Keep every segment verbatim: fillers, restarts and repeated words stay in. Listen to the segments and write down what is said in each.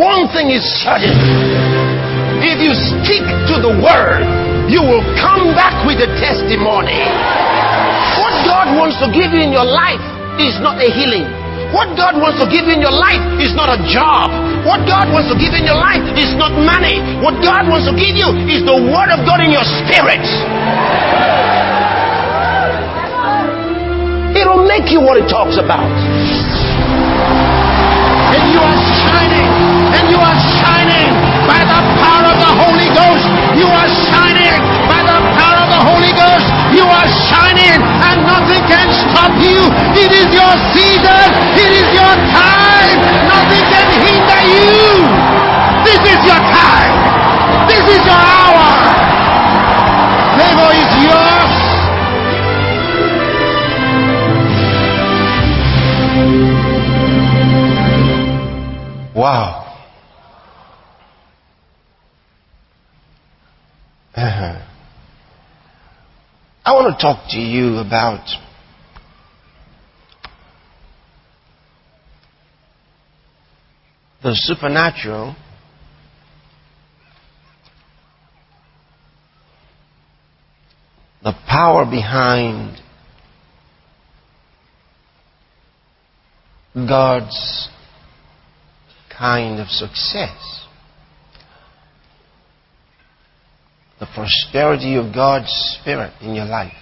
one thing is certain. If you stick to the word, you will come back with a testimony. What God wants to give you in your life is not a healing. What God wants to give you in your life is not a job. What God wants to give you in your life is not money. What God wants to give you is the word of God in your spirit. It'll make you what it talks about. And you are shining. And you are shining by the power of the Holy Ghost. You are shining by the power of the Holy Ghost. You are shining and nothing can stop you. It is your season. It is your time. Nothing can hinder you. This is your time. This is your hour. Favor is yours. Wow. Uh-huh. I want to talk to you about the supernatural the power behind God's kind of success. The prosperity of God's Spirit in your life.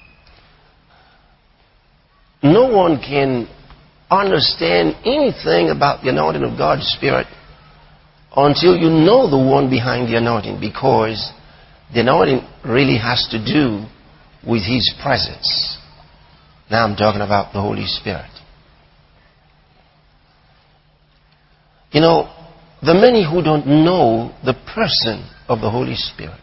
No one can understand anything about the anointing of God's Spirit until you know the one behind the anointing, because the anointing really has to do with His presence. Now I'm talking about the Holy Spirit. You know, the many who don't know the person of the Holy Spirit,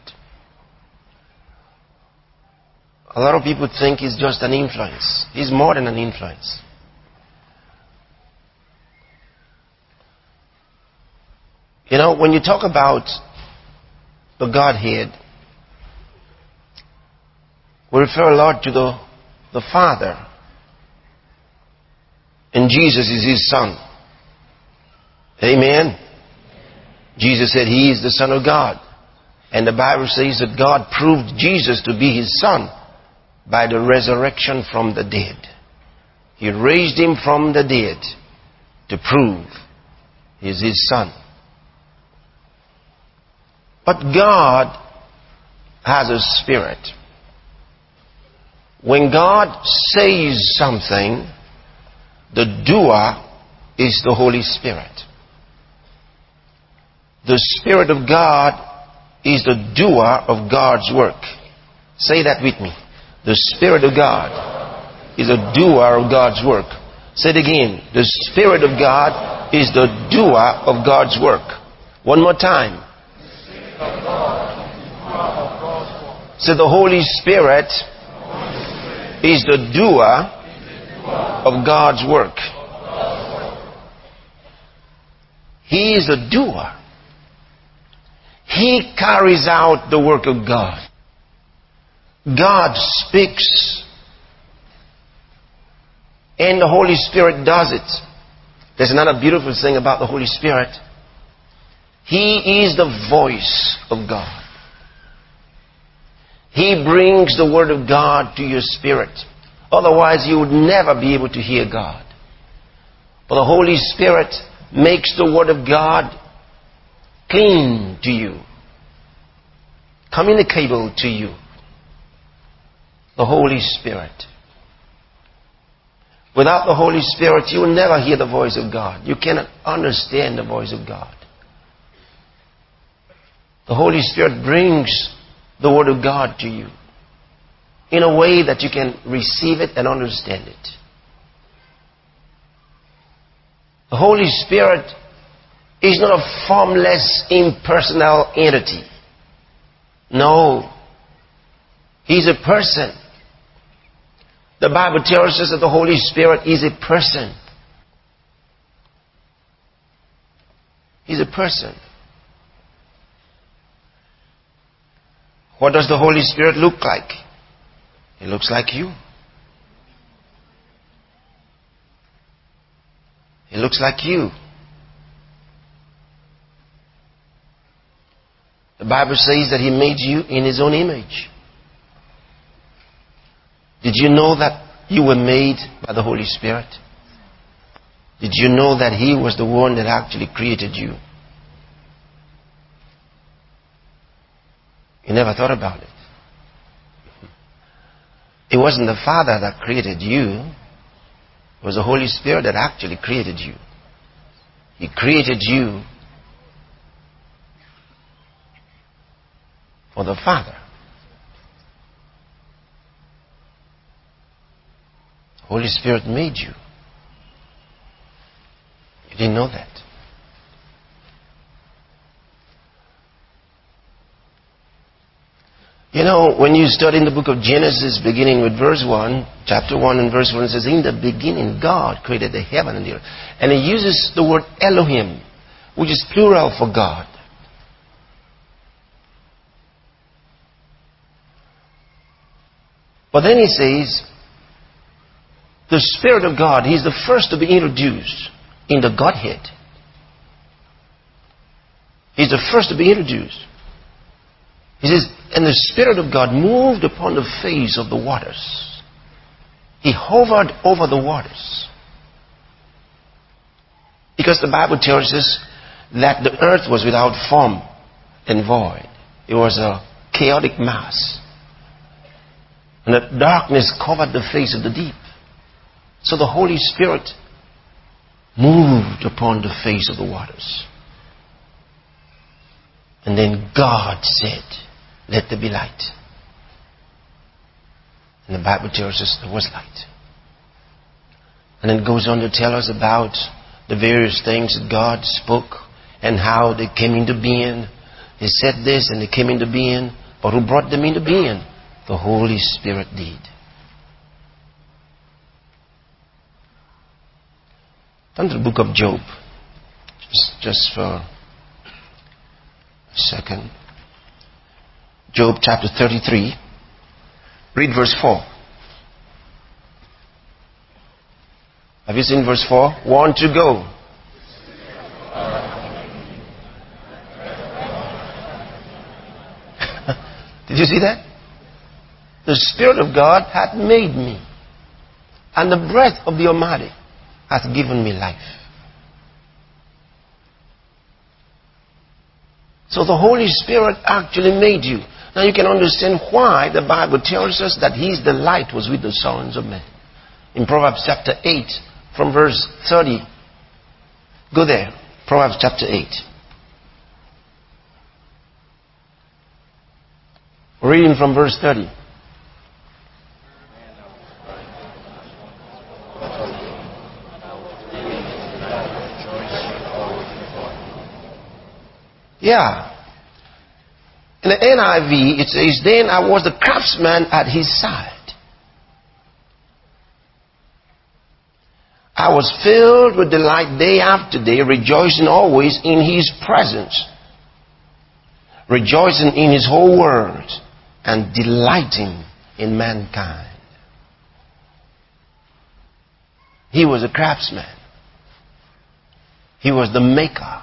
a lot of people think He's just an influence. He's more than an influence. You know, when you talk about the Godhead, we refer a lot to the, the Father. And Jesus is His Son. Amen. Jesus said He is the Son of God. And the Bible says that God proved Jesus to be His Son by the resurrection from the dead. He raised Him from the dead to prove He's His Son. But God has a spirit. When God says something, the doer is the Holy Spirit. The Spirit of God is the doer of God's work. Say that with me. The Spirit of God is a doer of God's work. Say it again. The Spirit of God is the doer of God's work. One more time. Say, the Holy Spirit is the doer of God's work. He is a doer. He carries out the work of God. God speaks, and the Holy Spirit does it. There's another beautiful thing about the Holy Spirit. He is the voice of God. He brings the Word of God to your spirit. Otherwise, you would never be able to hear God. But the Holy Spirit makes the Word of God clean to you, communicable to you. The Holy Spirit. Without the Holy Spirit, you will never hear the voice of God. You cannot understand the voice of God. The Holy Spirit brings the Word of God to you in a way that you can receive it and understand it. The Holy Spirit is not a formless, impersonal entity. No. He's a person. The Bible tells us that the Holy Spirit is a person. He's a person. What does the Holy Spirit look like? He looks like you. He looks like you. The Bible says that He made you in His own image. Did you know that you were made by the Holy Spirit? Did you know that He was the one that actually created you? You never thought about it. It wasn't the Father that created you. It was the Holy Spirit that actually created you. He created you for the Father. The Holy Spirit made you. You didn't know that. You know, when you study in the book of Genesis, beginning with verse one, chapter one and verse one, it says, in the beginning God created the heaven and the earth. And it uses the word Elohim, which is plural for God. But then he says, the Spirit of God, He's the first to be introduced in the Godhead. He's the first to be introduced. He says, and the Spirit of God moved upon the face of the waters. He hovered over the waters. Because the Bible tells us that the earth was without form and void. It was a chaotic mass. And that darkness covered the face of the deep. So the Holy Spirit moved upon the face of the waters. And then God said, let there be light. And the Bible tells us there was light. And then it goes on to tell us about the various things that God spoke and how they came into being. He said this and they came into being. But who brought them into being? The Holy Spirit did. Turn to the book of Job. Just, just for a second. Job chapter thirty-three. Read verse four. Have you seen verse four? One to go. Did you see that? The Spirit of God hath made me, and the breath of the Almighty hath given me life. So the Holy Spirit actually made you. Now you can understand why the Bible tells us that He's the light was with the sons of men. In Proverbs chapter eight, from verse thirty. Go there. Proverbs chapter eight. Reading from verse thirty. Yeah. In the N I V, it says, then I was the craftsman at His side. I was filled with delight day after day, rejoicing always in His presence, rejoicing in His whole word, and delighting in mankind. He was a craftsman. He was the maker.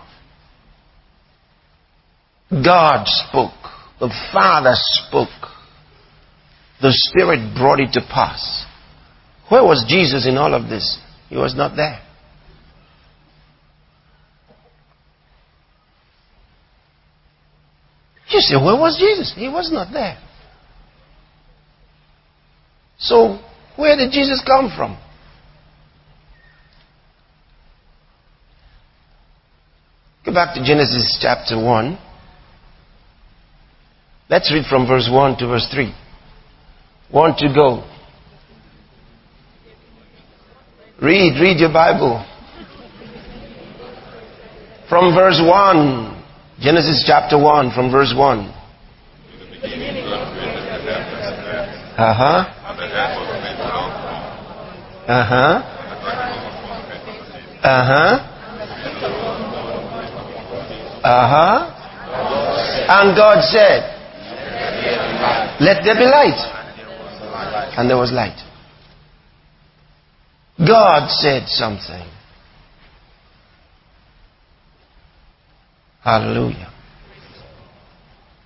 God spoke. The Father spoke. The Spirit brought it to pass. Where was Jesus in all of this? He was not there. You say, where was Jesus? He was not there. So, where did Jesus come from? Go back to Genesis chapter one. Let's read from verse one to verse three. One to go. Read, read your Bible. From verse one. Genesis chapter one, from verse one. Uh-huh. Uh-huh. Uh-huh. Uh-huh. And God said, let there be light. And there was light. God said something. Hallelujah.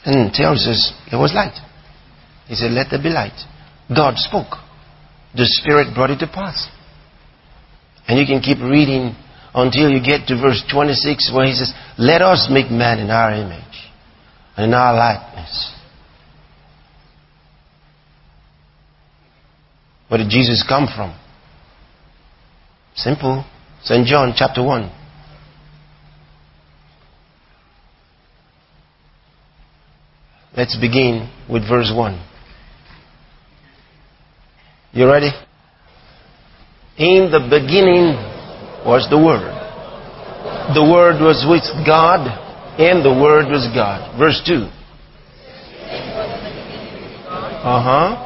And tells us there was light. He said, let there be light. God spoke. The Spirit brought it to pass. And you can keep reading until you get to verse twenty-six where he says, let us make man in our image and in our likeness. Where did Jesus come from? Simple. Saint John chapter one. Let's begin with verse one. You ready? In the beginning was the Word. The Word was with God, and the Word was God. Verse two. Uh-huh.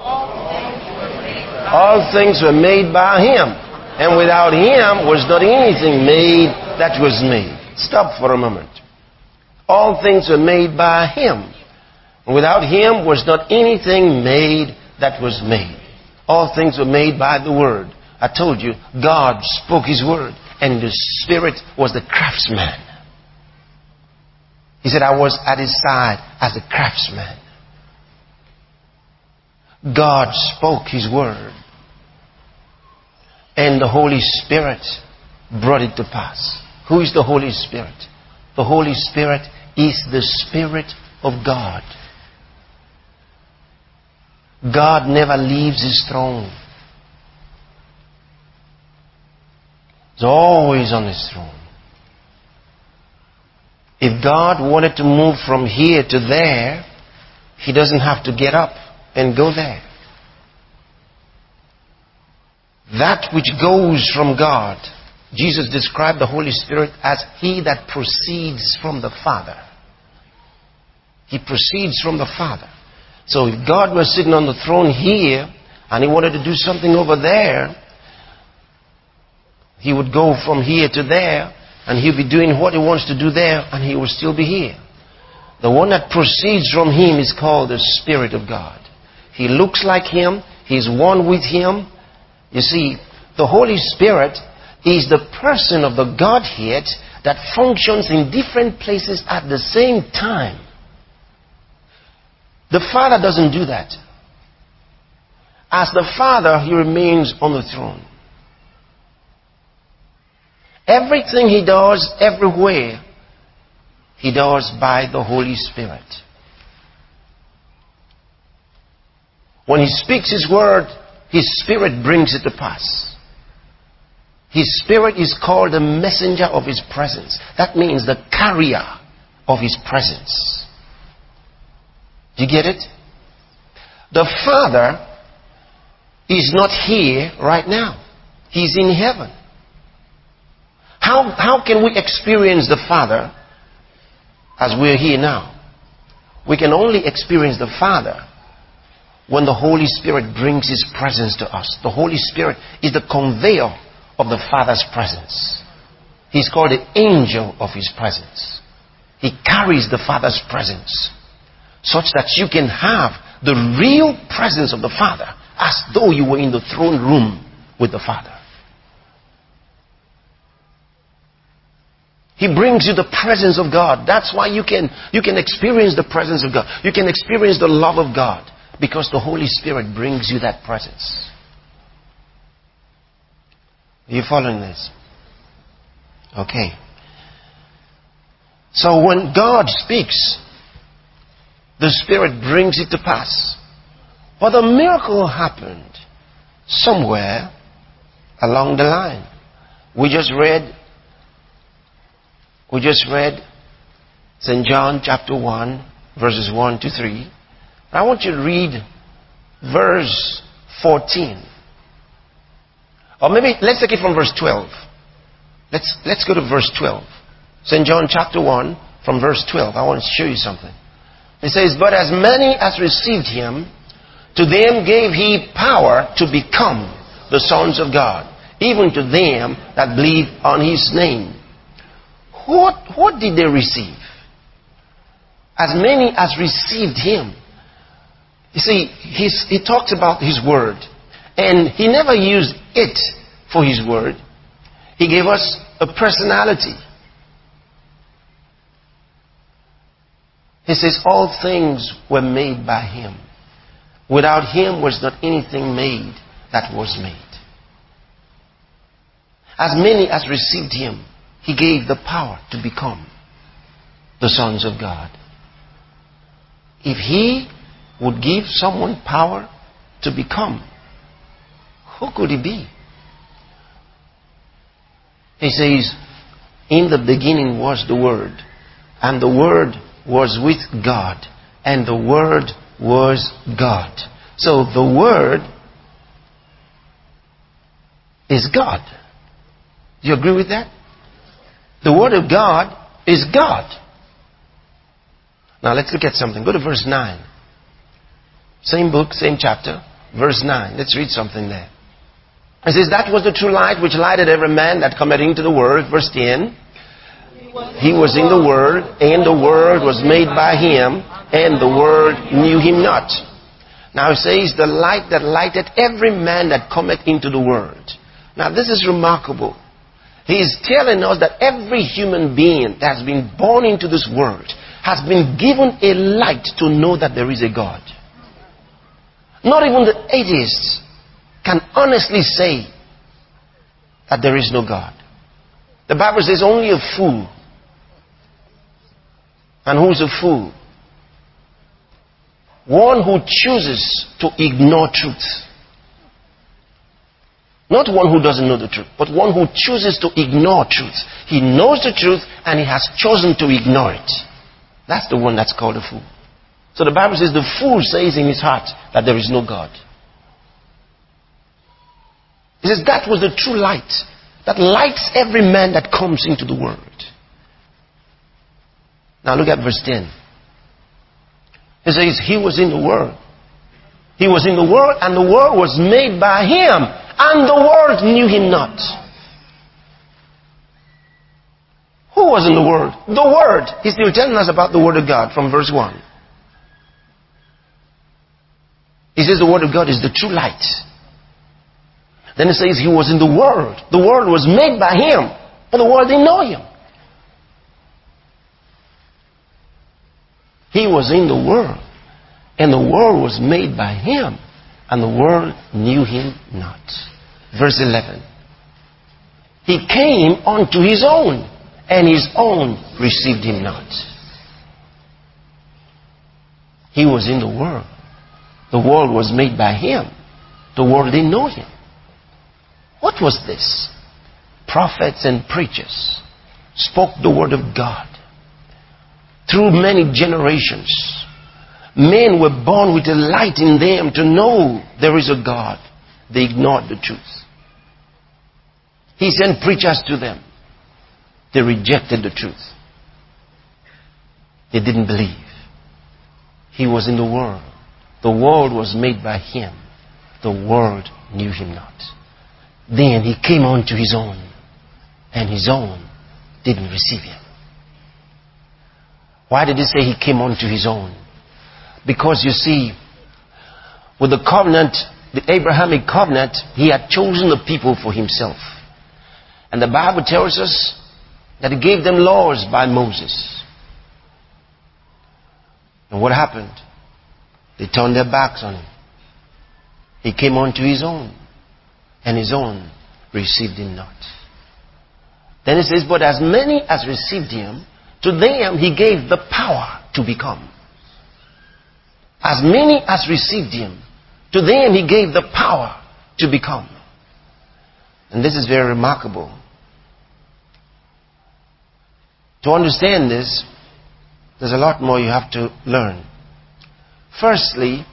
All things were made by Him, and without Him was not anything made that was made. Stop for a moment. All things were made by Him, and without Him was not anything made that was made. All things were made by the Word. I told you, God spoke His Word, and the Spirit was the craftsman. He said, I was at His side as a craftsman. God spoke His Word, and the Holy Spirit brought it to pass. Who is the Holy Spirit? The Holy Spirit is the Spirit of God. God never leaves His throne. He's always on His throne. If God wanted to move from here to there, He doesn't have to get up and go there. That which goes from God, Jesus described the Holy Spirit as He that proceeds from the Father. He proceeds from the Father. So if God was sitting on the throne here and He wanted to do something over there, He would go from here to there and He'll be doing what He wants to do there and He will still be here. The one that proceeds from Him is called the Spirit of God. He looks like Him. He's one with Him. You see, the Holy Spirit is the person of the Godhead that functions in different places at the same time. The Father doesn't do that. As the Father, He remains on the throne. Everything He does everywhere, He does by the Holy Spirit. When He speaks His word, His Spirit brings it to pass. His Spirit is called the messenger of His presence. That means the carrier of His presence. Do you get it? The Father is not here right now. He's in heaven. How, how can we experience the Father as we're here now? We can only experience the Father when the Holy Spirit brings His presence to us. The Holy Spirit is the conveyor of the Father's presence. He's called the angel of His presence. He carries the Father's presence such that you can have the real presence of the Father as though you were in the throne room with the Father. He brings you the presence of God. That's why you can, you can experience the presence of God. You can experience the love of God because the Holy Spirit brings you that presence. Are you following this? Okay. So when God speaks, the Spirit brings it to pass. But the miracle happened somewhere along the line. We just read We just read Saint John chapter one, verses one to three. I want you to read verse fourteen. Or maybe let's take it from verse twelve. Let's, let's go to verse twelve. Saint John chapter one, from verse twelve. I want to show you something. It says, but as many as received Him, to them gave He power to become the sons of God, even to them that believe on His name. What, what did they receive? As many as received Him. You see, he's, he talks about His Word. And He never used it for His Word. He gave us a personality. He says, all things were made by him. Without him was not anything made that was made. As many as received him, he gave the power to become the sons of God. If he would give someone power to become, who could he be? He says, in the beginning was the Word, and the Word was with God, and the Word was God. So the Word is God. Do you agree with that? The Word of God is God. Now let's look at something. Go to verse nine. Same book, same chapter, verse nine. Let's read something there. It says, that was the true light which lighted every man that cometh into the world. Verse ten. He was in the Word, and the Word was made by him, and the Word knew him not. Now it says, the light that lighted every man that cometh into the world. Now this is remarkable. He is telling us that every human being that has been born into this world has been given a light to know that there is a God. Not even the atheists can honestly say that there is no God. The Bible says only a fool. And who's a fool? One who chooses to ignore truth. Not one who doesn't know the truth, but one who chooses to ignore truth. He knows the truth and he has chosen to ignore it. That's the one that's called a fool. So the Bible says the fool says in his heart that there is no God. It says that was the true light that lights every man that comes into the world. Now look at verse ten. It says he was in the world. He was in the world, and the world was made by him, and the world knew him not. Who was in the world? The Word. He's still telling us about the Word of God from verse one. He says the Word of God is the true light. Then it says he was in the world. The world was made by him, but the world didn't know him. He was in the world, and the world was made by him, and the world knew him not. Verse eleven. He came unto his own, and his own received him not. He was in the world. The world was made by him. The world didn't know him. What was this? Prophets and preachers spoke the word of God. Through many generations, men were born with a light in them to know there is a God. They ignored the truth. He sent preachers to them. They rejected the truth. They didn't believe. He was in the world. The world was made by him. The world knew him not. Then he came unto his own, and his own didn't receive him. Why did he say he came unto his own? Because you see, with the covenant, the Abrahamic covenant, he had chosen the people for himself. And the Bible tells us that he gave them laws by Moses. And what happened? They turned their backs on him. He came unto his own, and his own received him not. Then it says, but as many as received him, to them he gave the power to become. As many as received him, to them he gave the power to become. And this is very remarkable. To understand this, there's a lot more you have to learn. Firstly,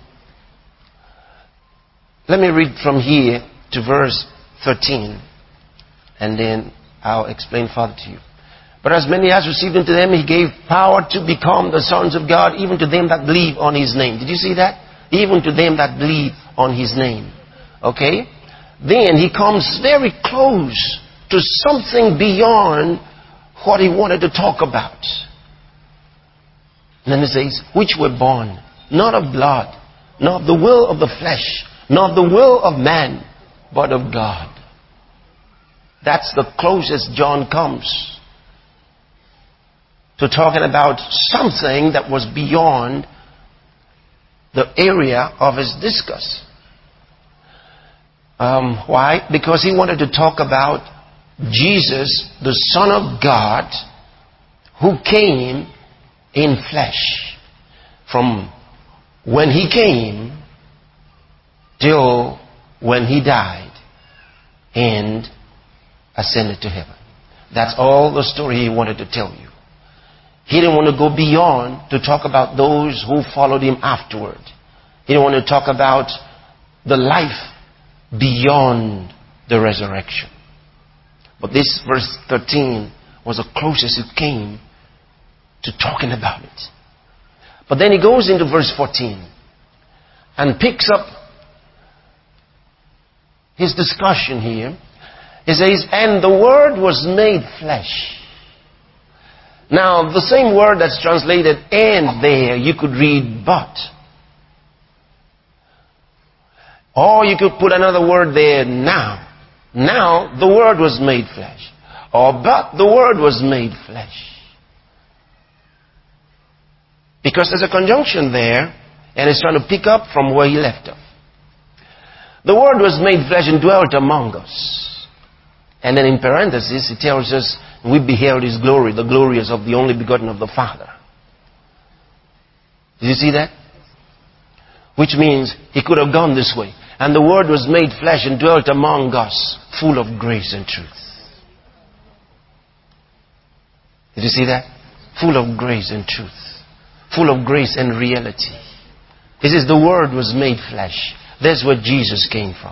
let me read from here to verse thirteen, and then I'll explain further to you. But as many as received him, to them he gave power to become the sons of God, even to them that believe on his name. Did you see that? Even to them that believe on his name. Okay? Then he comes very close to something beyond what he wanted to talk about. And then it says, which were born, not of blood, nor of the will of the flesh, nor of the will of man, but of God. That's the closest John comes to talking about something that was beyond the area of his discourse. Um, why? Because he wanted to talk about Jesus, the Son of God, who came in flesh. From when he came till when he died and ascended to heaven. That's all the story he wanted to tell you. He didn't want to go beyond to talk about those who followed him afterward. He didn't want to talk about the life beyond the resurrection. But this verse thirteen was the closest it came to talking about it. But then he goes into verse fourteen and picks up his discussion here. He says, and the Word was made flesh. Now, the same word that's translated and there, you could read but. Or you could put another word there, now. Now, the Word was made flesh. Or but the Word was made flesh. Because there's a conjunction there, and it's trying to pick up from where he left off. The Word was made flesh and dwelt among us. And then in parentheses, it tells us, we beheld his glory. The glory is of the only begotten of the Father. Did you see that? Which means he could have gone this way. And the Word was made flesh and dwelt among us, full of grace and truth. Did you see that? Full of grace and truth. Full of grace and reality. It says the Word was made flesh. That's where Jesus came from.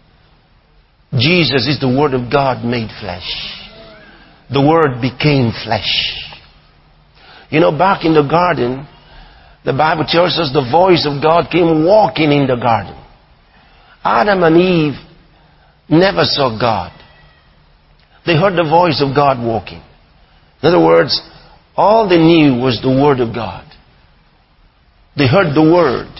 Jesus is the Word of God made flesh. The Word became flesh. You know, back in the garden, the Bible tells us the voice of God came walking in the garden. Adam and Eve never saw God. They heard the voice of God walking. In other words, all they knew was the Word of God. They heard the Word.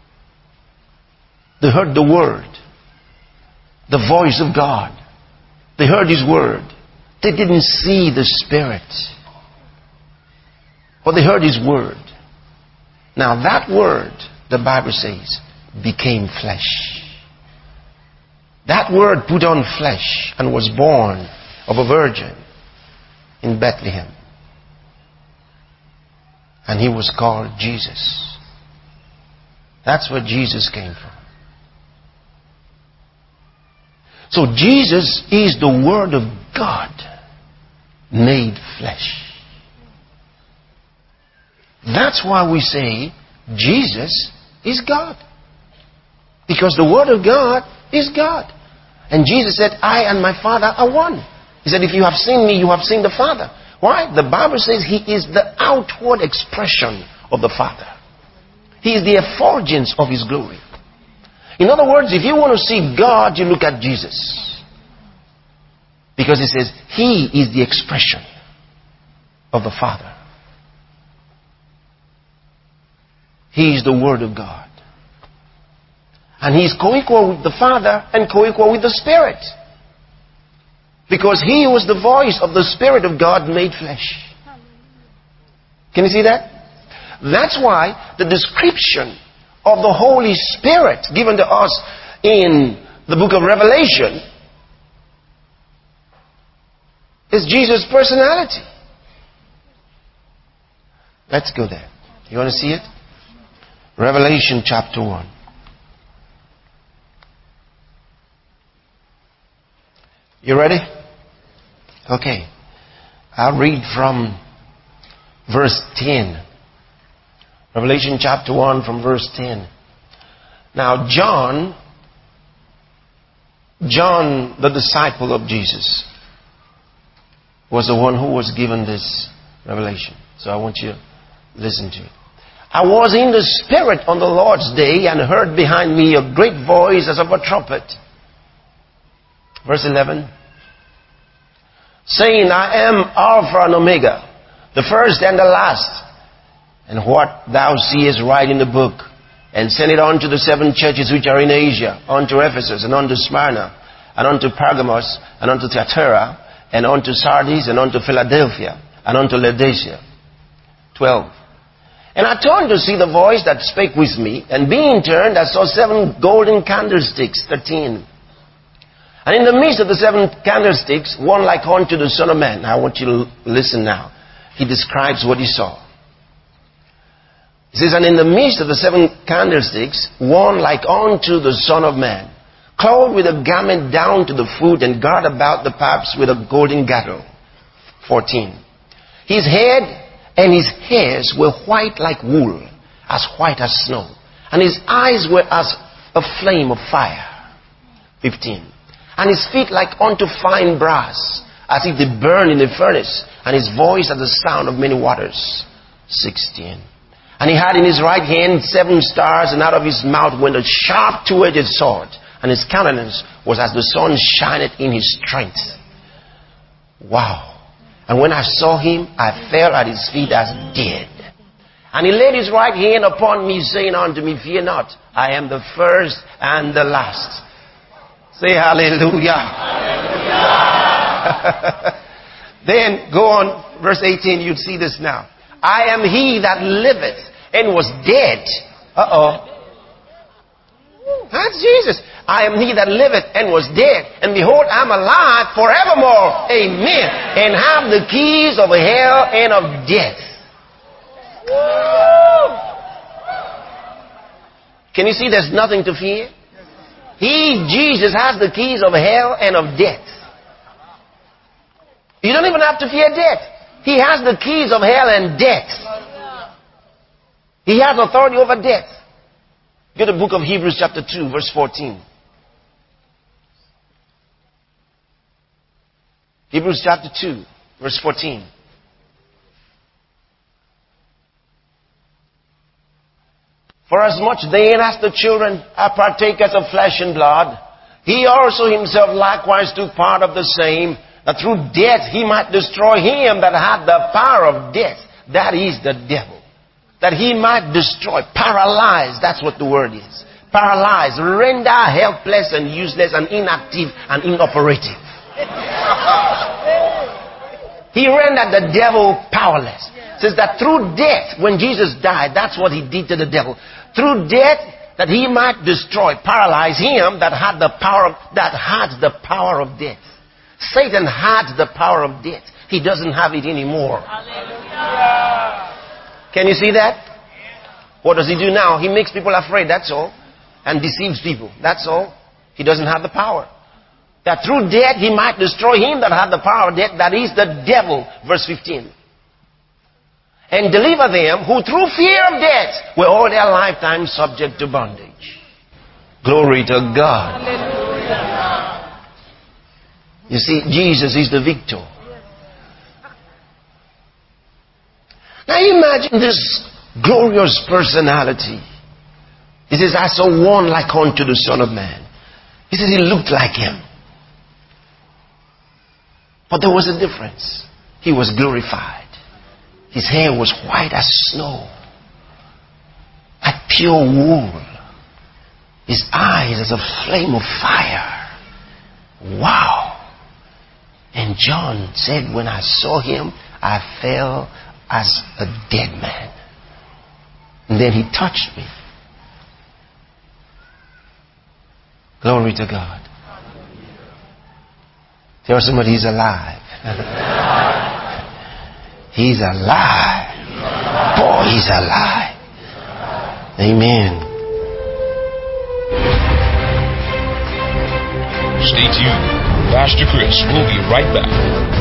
They heard the Word. The voice of God. They heard His Word. They didn't see the Spirit. But they heard His Word. Now that Word, the Bible says, became flesh. That Word put on flesh and was born of a virgin in Bethlehem. And He was called Jesus. That's where Jesus came from. So Jesus is the Word of God made flesh. That's why we say Jesus is God. Because the Word of God is God. And Jesus said, I and my Father are one. He said, if you have seen me, you have seen the Father. Why? The Bible says He is the outward expression of the Father. He is the effulgence of His glory. In other words, if you want to see God, you look at Jesus. Because it says, He is the expression of the Father. He is the Word of God. And He is co-equal with the Father and co-equal with the Spirit. Because He was the voice of the Spirit of God made flesh. Can you see that? That's why the description of the Holy Spirit given to us in the book of Revelation is Jesus' personality. Let's go there. You want to see it? Revelation chapter one. You ready? Okay. I'll read from verse ten. Revelation chapter one from verse ten. Now John, John the disciple of Jesus, was the one who was given this revelation. So I want you to listen to it. I was in the Spirit on the Lord's day and heard behind me a great voice as of a trumpet. Verse eleven. Saying, I am Alpha and Omega, the first and the last. And what thou seest write in the book, and send it unto the seven churches which are in Asia, unto Ephesus, and unto Smyrna, and unto Pergamos, and unto Thyatira, and unto Sardis, and unto Philadelphia, and unto Laodicea. twelve. And I turned to see the voice that spake with me, and being turned, I saw seven golden candlesticks, thirteen. And in the midst of the seven candlesticks, one like unto the Son of Man. I want you to listen now. He describes what he saw. He says, and in the midst of the seven candlesticks, one like unto the Son of Man, clothed with a garment down to the foot, and girt about the paps with a golden girdle. fourteen. His head and his hairs were white like wool, as white as snow. And his eyes were as a flame of fire. fifteen. And his feet like unto fine brass, as if they burn in a furnace. And his voice as the sound of many waters. sixteen. And he had in his right hand seven stars, and out of his mouth went a sharp two-edged sword. And his countenance was as the sun shineth in his strength. Wow. And when I saw him, I fell at his feet as dead. And he laid his right hand upon me, saying unto me, fear not, I am the first and the last. Say hallelujah. Hallelujah. Then go on, verse eighteen, you'd see this now. I am he that liveth and was dead. Uh-oh. That's Jesus. I am he that liveth and was dead, and behold, I am alive forevermore. Amen. And have the keys of hell and of death. Can you see there's nothing to fear? He, Jesus, has the keys of hell and of death. You don't even have to fear death. He has the keys of hell and death. He has authority over death. Go to the book of Hebrews chapter two, verse fourteen. Hebrews chapter two, verse fourteen. For as much then as the children are partakers of flesh and blood, he also himself likewise took part of the same, that through death he might destroy him that had the power of death. That is the devil. That he might destroy, paralyze, that's what the word is. Paralyze, render helpless and useless and inactive and inoperative. He rendered the devil powerless. It says that through death, when Jesus died, that's what he did to the devil. Through death, that he might destroy, paralyze him that had the power of, that had the power of death. Satan had the power of death. He doesn't have it anymore. Hallelujah. Can you see that? What does he do now? He makes people afraid, that's all. And deceives people, that's all. He doesn't have the power. That through death he might destroy him that had the power of death, that is the devil. Verse fifteen. And deliver them who through fear of death were all their lifetime subject to bondage. Glory to God. Hallelujah. You see, Jesus is the victor. Now imagine this glorious personality. He says, I saw one like unto the Son of Man. He says he looked like him. But there was a difference. He was glorified. His hair was white as snow, like pure wool. His eyes as a flame of fire. Wow. And John said, when I saw him, I fell as a dead man. And then he touched me. Glory to God. Tell somebody he's alive. He's alive. Boy, he's alive. Amen. Stay tuned. Pastor Chris will be right back.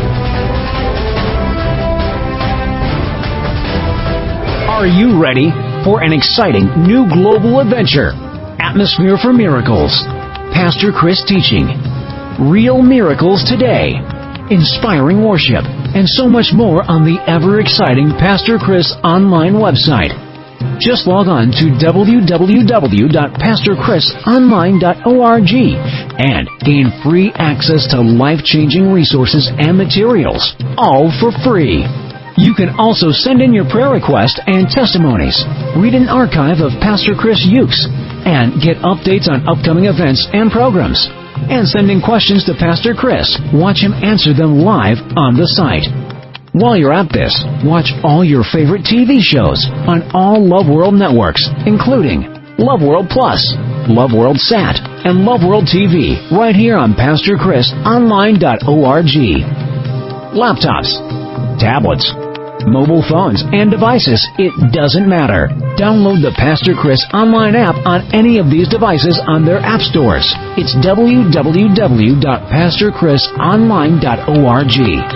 Are you ready for an exciting new global adventure? Atmosphere for Miracles. Pastor Chris teaching. Real miracles today. Inspiring worship. And so much more on the ever-exciting Pastor Chris online website. Just log on to w w w dot pastor chris online dot org and gain free access to life-changing resources and materials, all for free. You can also send in your prayer request and testimonies, read an archive of Pastor Chris Ukes, and get updates on upcoming events and programs. And send in questions to Pastor Chris. Watch him answer them live on the site. While you're at this, watch all your favorite T V shows on all Love World networks, including Love World Plus, Love World Sat, and Love World T V, right here on Pastor Chris Online dot org. Laptops, tablets, mobile phones, and devices, it doesn't matter. Download the Pastor Chris Online app on any of these devices on their app stores. It's w w w dot pastor chris online dot org.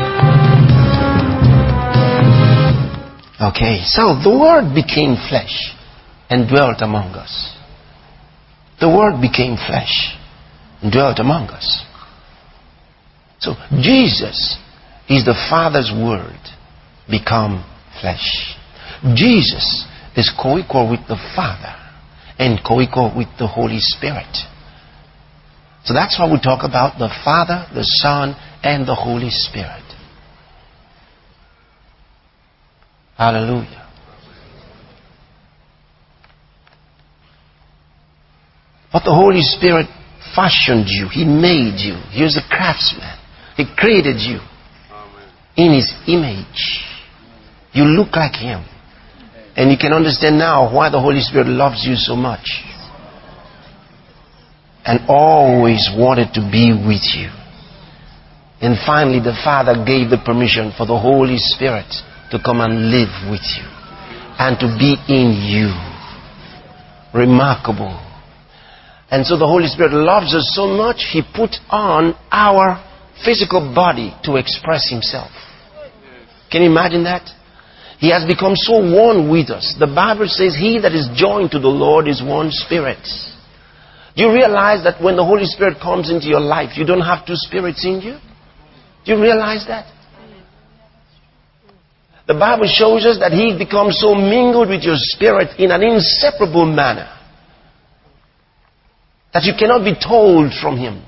Okay, so the Word became flesh and dwelt among us. The Word became flesh and dwelt among us. So Jesus is the Father's Word become flesh. Jesus is co-equal with the Father and co-equal with the Holy Spirit. So that's why we talk about the Father, the Son, and the Holy Spirit. Hallelujah. But the Holy Spirit fashioned you. He made you. He was a craftsman. He created you in His image. You look like Him. And you can understand now why the Holy Spirit loves you so much. And always wanted to be with you. And finally the Father gave the permission for the Holy Spirit to come and live with you. And to be in you. Remarkable. And so the Holy Spirit loves us so much, He put on our physical body to express Himself. Can you imagine that? He has become so one with us. The Bible says, he that is joined to the Lord is one spirit. Do you realize that when the Holy Spirit comes into your life, you don't have two spirits in you? Do you realize that? The Bible shows us that He becomes so mingled with your spirit in an inseparable manner that you cannot be told from Him.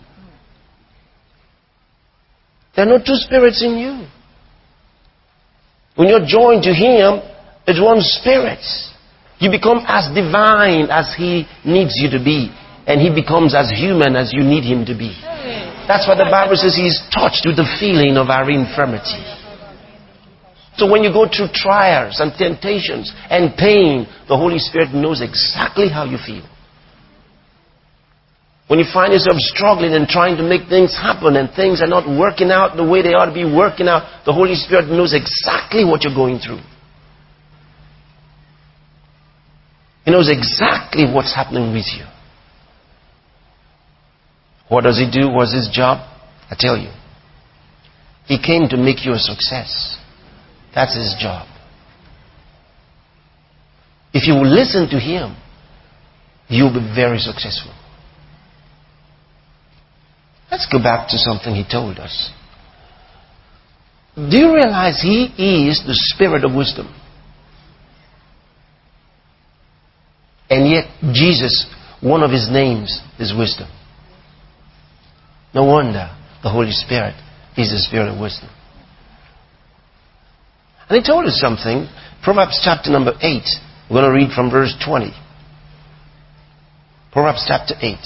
There are no two spirits in you. When you're joined to Him, it's one spirit. You become as divine as He needs you to be. And He becomes as human as you need Him to be. That's why the Bible says He is touched with the feeling of our infirmity. So when you go through trials and temptations and pain, the Holy Spirit knows exactly how you feel. When you find yourself struggling and trying to make things happen and things are not working out the way they ought to be working out, the Holy Spirit knows exactly what you're going through. He knows exactly what's happening with you. What does He do? What's His job? I tell you. He came to make you a success. That's His job. If you will listen to Him, you'll be very successful. Let's go back to something He told us. Do you realize He is the Spirit of wisdom? And yet Jesus, one of His names is wisdom. No wonder the Holy Spirit is the Spirit of wisdom. And He told us something. Proverbs chapter number eight. We're going to read from verse twenty. Proverbs chapter eight.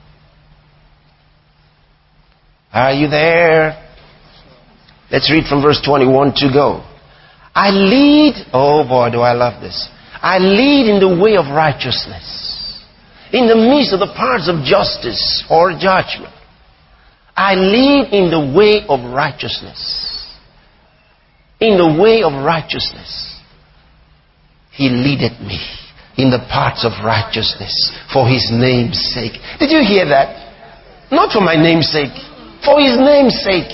Are you there? Let's read from verse twenty-one to go. I lead, oh boy, do I love this. I lead in the way of righteousness, in the midst of the paths of justice or judgment. I lead in the way of righteousness. In the way of righteousness. He leadeth me in the paths of righteousness for His name's sake. Did you hear that? Not for my name's sake. For His name's sake.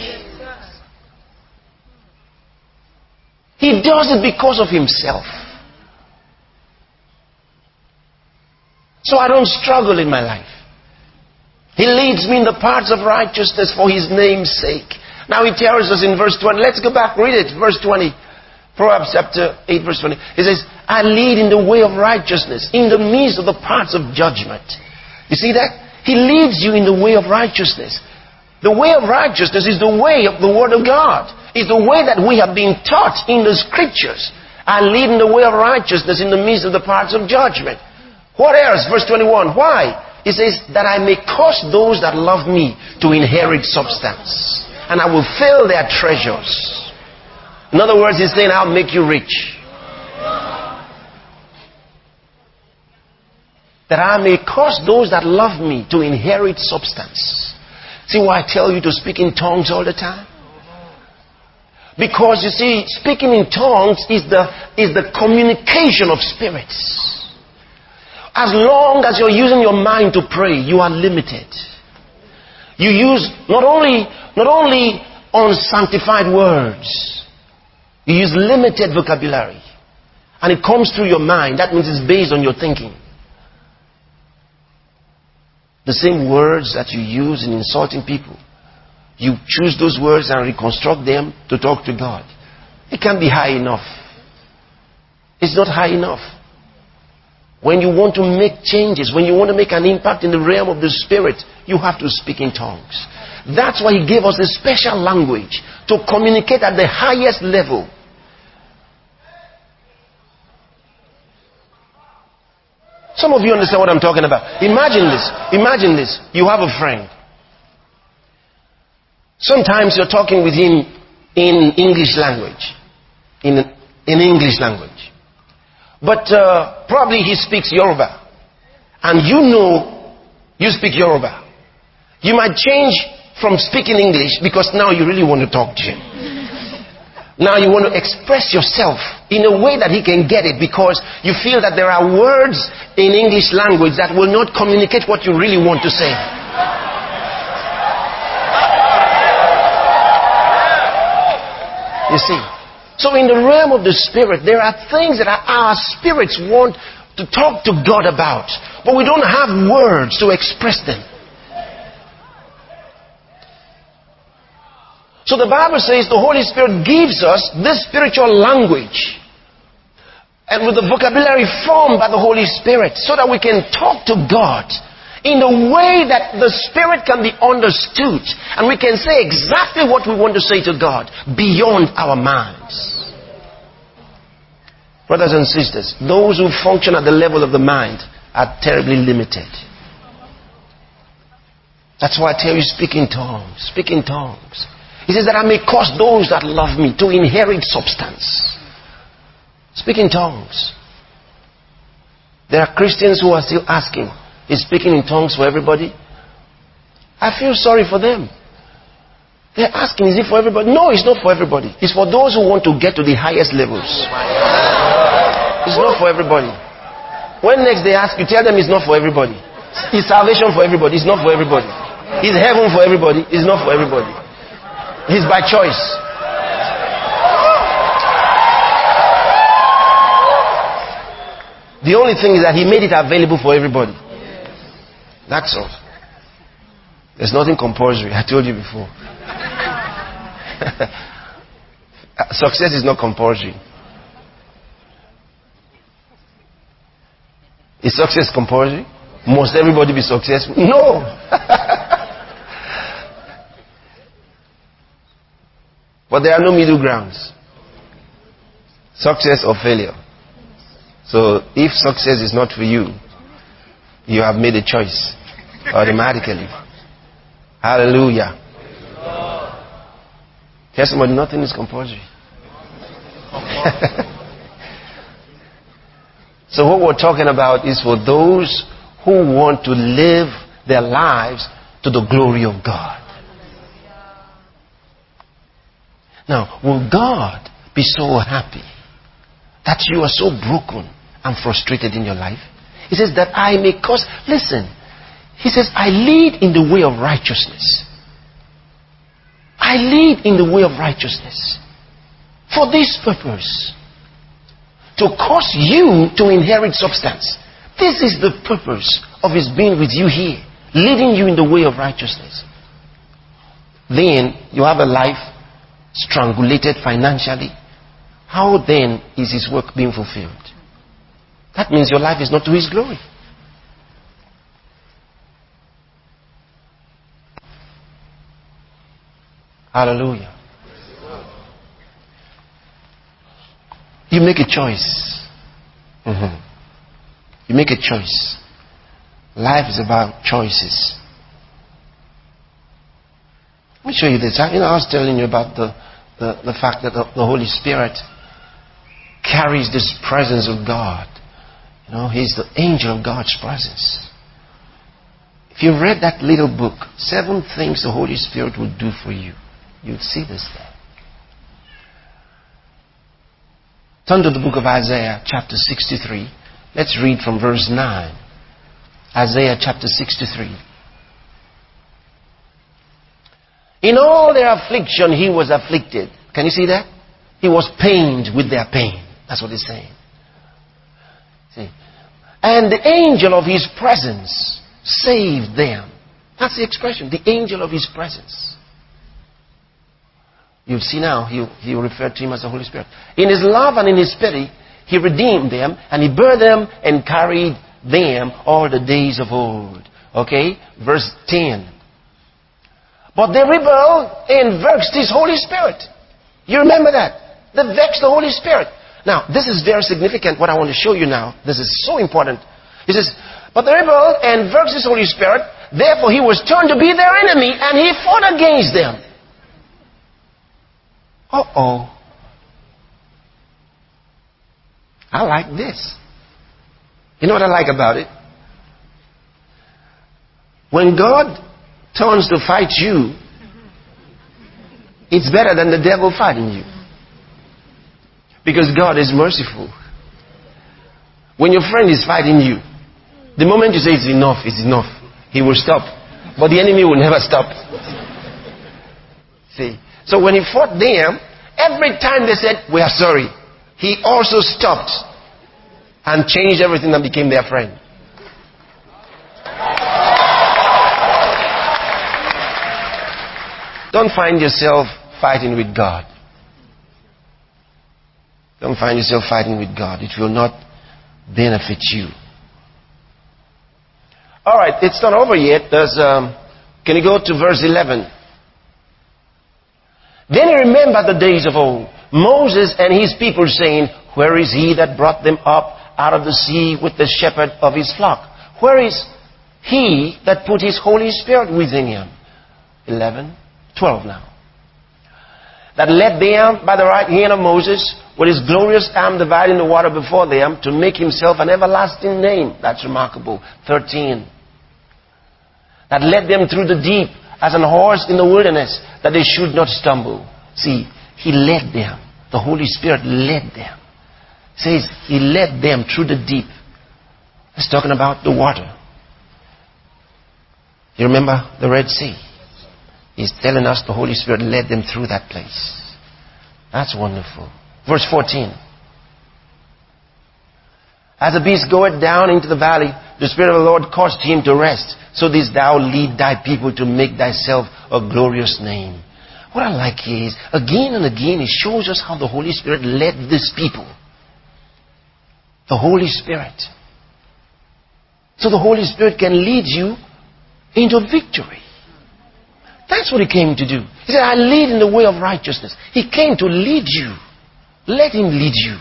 He does it because of Himself. So I don't struggle in my life. He leads me in the paths of righteousness for His name's sake. Now He tells us in verse twenty. Let's go back, read it. Verse twenty. Proverbs chapter eight, verse twenty. He says, I lead in the way of righteousness, in the midst of the paths of judgment. You see that? He leads you in the way of righteousness. The way of righteousness is the way of the Word of God. It's the way that we have been taught in the Scriptures. I lead in the way of righteousness in the midst of the paths of judgment. What else? Verse twenty-one. Why? It says, that I may cause those that love me to inherit substance, and I will fill their treasures. In other words, he's saying, I'll make you rich. That I may cause those that love me to inherit substance. See why I tell you to speak in tongues all the time? Because you see, speaking in tongues is the, is the communication of spirits. As long as you're using your mind to pray, you are limited. You use not only, not only unsanctified words, you use limited vocabulary. And it comes through your mind. That means it's based on your thinking. The same words that you use in insulting people, you choose those words and reconstruct them to talk to God. It can't be high enough. It's not high enough. When you want to make changes, when you want to make an impact in the realm of the Spirit, you have to speak in tongues. That's why He gave us a special language to communicate at the highest level. Some of you understand what I'm talking about. Imagine this. Imagine this. You have a friend. Sometimes you're talking with him in English language. In, in English language. But uh, probably he speaks Yoruba. And you know you speak Yoruba. You might change from speaking English because now you really want to talk to him. Now you want to express yourself in a way that he can get it because you feel that there are words in English language that will not communicate what you really want to say. You see? So in the realm of the Spirit, there are things that our spirits want to talk to God about, but we don't have words to express them. So the Bible says the Holy Spirit gives us this spiritual language and with the vocabulary formed by the Holy Spirit so that we can talk to God in a way that the Spirit can be understood and we can say exactly what we want to say to God beyond our minds. Brothers and sisters, those who function at the level of the mind are terribly limited. That's why I tell you, speak in tongues. Speak in tongues. He says that I may cause those that love me to inherit substance. Speak in tongues. There are Christians who are still asking, is speaking in tongues for everybody? I feel sorry for them. They're asking, is it for everybody? No, it's not for everybody. It's for those who want to get to the highest levels. It's not for everybody. When next they ask you, tell them it's not for everybody. Is salvation for everybody? It's not for everybody. Is heaven for everybody? It's not for everybody. It's by choice. The only thing is that He made it available for everybody. That's all. There's nothing compulsory. I told you before. Success is not compulsory. Is success compulsory? Must everybody be successful? No. But there are no middle grounds. Success or failure. So if success is not for you, you have made a choice automatically. Hallelujah. Tell somebody, nothing is compulsory. So what we're talking about is for those who want to live their lives to the glory of God. Now, will God be so happy that you are so broken and frustrated in your life? He says that I may cause... Listen, He says, I lead in the way of righteousness. I lead in the way of righteousness. For this purpose. To cause you to inherit substance. This is the purpose of His being with you here. Leading you in the way of righteousness. Then you have a life strangulated financially. How then is His work being fulfilled? That means your life is not to His glory. Hallelujah. You make a choice. Mm-hmm. You make a choice. Life is about choices. Let me show you this. You know, I was telling you about the, the, the fact that the, the Holy Spirit carries this presence of God. You know, He's the angel of God's presence. If you read that little book, Seven Things the Holy Spirit will do for you, you'd see this there. Turn to the book of Isaiah, chapter sixty-three. Let's read from verse nine. Isaiah chapter sixty-three. In all their affliction, He was afflicted. Can you see that? He was pained with their pain. That's what He's saying. See? And the angel of His presence saved them. That's the expression. The angel of His presence. You see now, he, he referred to Him as the Holy Spirit. In His love and in His pity, He redeemed them, and He bore them and carried them all the days of old. Okay? Verse ten. But they rebelled and vexed His Holy Spirit. You remember that? They vexed the Holy Spirit. Now, this is very significant, what I want to show you now. This is so important. He says, but they rebelled and vexed His Holy Spirit. Therefore, He was turned to be their enemy, and He fought against them. Uh-oh. I like this. You know what I like about it? When God turns to fight you, it's better than the devil fighting you. Because God is merciful. When your friend is fighting you, the moment you say it's enough, it's enough, he will stop. But the enemy will never stop. See? So when He fought them, every time they said, we are sorry, He also stopped and changed everything and became their friend. Don't find yourself fighting with God. Don't find yourself fighting with God. It will not benefit you. All right, it's not over yet. There's, um, can you go to verse eleven? Then He remembered the days of old, Moses and his people, saying, where is He that brought them up out of the sea with the shepherd of His flock? Where is He that put His Holy Spirit within Him? eleven, twelve now. That led them by the right hand of Moses, with His glorious arm dividing the water before them, to make Himself an everlasting name. That's remarkable. thirteen. That led them through the deep as an horse in the wilderness, that they should not stumble. See, He led them. The Holy Spirit led them. It says He led them through the deep. It's talking about the water. You remember the Red Sea? He's telling us the Holy Spirit led them through that place. That's wonderful. Verse fourteen. As a beast goeth down into the valley, the Spirit of the Lord caused him to rest. So didst thou lead thy people to make thyself a glorious name. What I like here is, again and again, it shows us how the Holy Spirit led these people. The Holy Spirit. So the Holy Spirit can lead you into victory. That's what He came to do. He said, I lead in the way of righteousness. He came to lead you. Let Him lead you.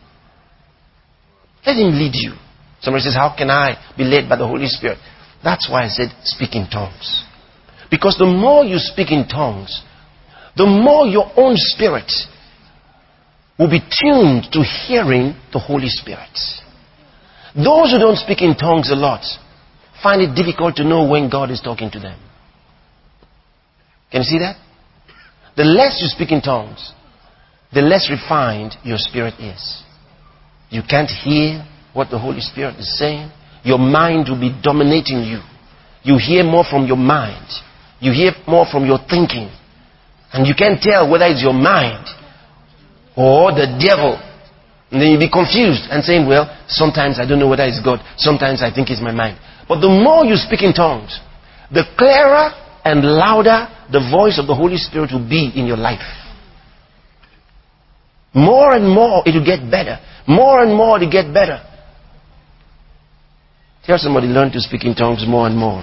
Let Him lead you. Somebody says, how can I be led by the Holy Spirit? That's why I said speak in tongues. Because the more you speak in tongues, the more your own spirit will be tuned to hearing the Holy Spirit. Those who don't speak in tongues a lot find it difficult to know when God is talking to them. Can you see that? The less you speak in tongues, the less refined your spirit is. You can't hear what the Holy Spirit is saying. Your mind will be dominating you. You hear more from your mind. You hear more from your thinking. And you can't tell whether it's your mind or the devil. And then you'll be confused and saying, well, sometimes I don't know whether it's God. Sometimes I think it's my mind. But the more you speak in tongues, the clearer and louder the voice of the Holy Spirit will be in your life. More and more it will get better. More and more it will get better. Tell somebody, learn to speak in tongues more and more.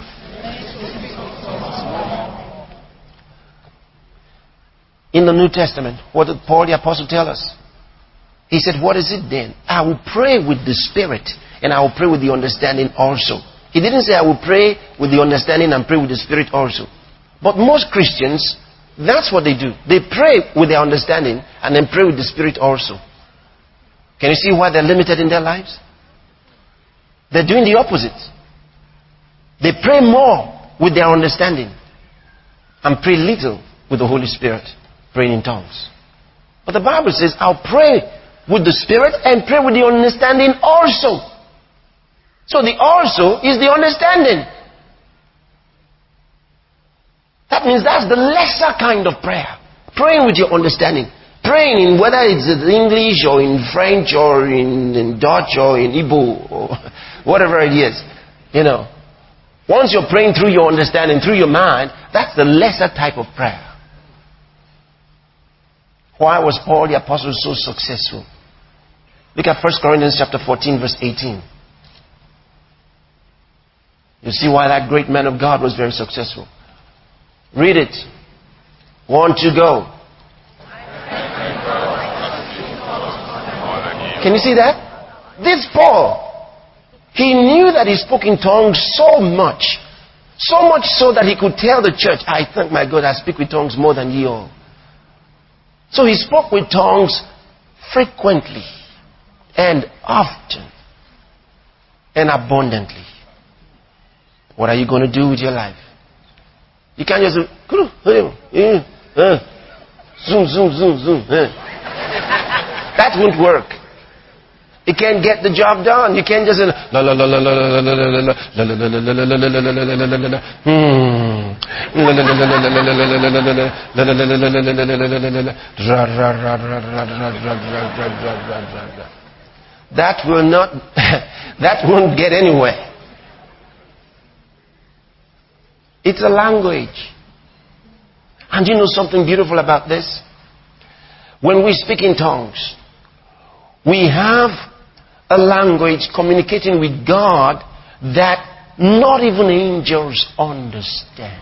In the New Testament, what did Paul the Apostle tell us? He said, what is it then? I will pray with the Spirit, and I will pray with the understanding also. He didn't say I will pray with the understanding and pray with the Spirit also. But most Christians That's what they do. They pray with their understanding and then pray with the Spirit also. Can you see why they're limited in their lives? They're doing the opposite. They pray more with their understanding and pray little with the Holy Spirit, praying in tongues. But the Bible says, I'll pray with the Spirit and pray with the understanding also. So the also is the understanding. That means that's the lesser kind of prayer. Praying with your understanding. Praying in whether it's in English or in French or in, in Dutch or in Igbo or whatever it is. You know. Once you're praying through your understanding, through your mind, that's the lesser type of prayer. Why was Paul the apostle so successful? Look at First Corinthians chapter fourteen, verse eighteen. You see why that great man of God was very successful. Read it. One, two, go. Can you see that? This Paul, he knew that he spoke in tongues so much. So much so that he could tell the church, I thank my God I speak with tongues more than ye all. So he spoke with tongues frequently and often and abundantly. What are you going to do with your life? You can't just zoom, zoom, zoom, zoom. That won't work. You can't get the job done. You can't just la la la la la la la la la la that will not that won't get anywhere. It's a language. And you know something beautiful about this? When we speak in tongues, we have a language communicating with God that not even angels understand.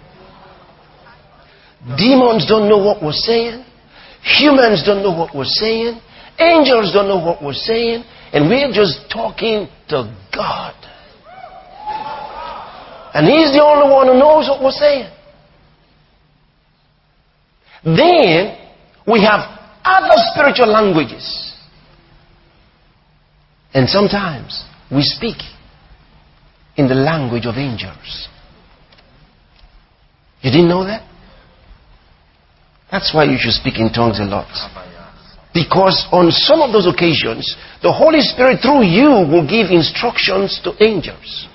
Demons don't know what we're saying. Humans don't know what we're saying. Angels don't know what we're saying. And we're just talking to God. And He's the only one who knows what we're saying. Then we have other spiritual languages. And sometimes we speak in the language of angels. You didn't know that? That's why you should speak in tongues a lot. Because on some of those occasions, the Holy Spirit through you will give instructions to angels.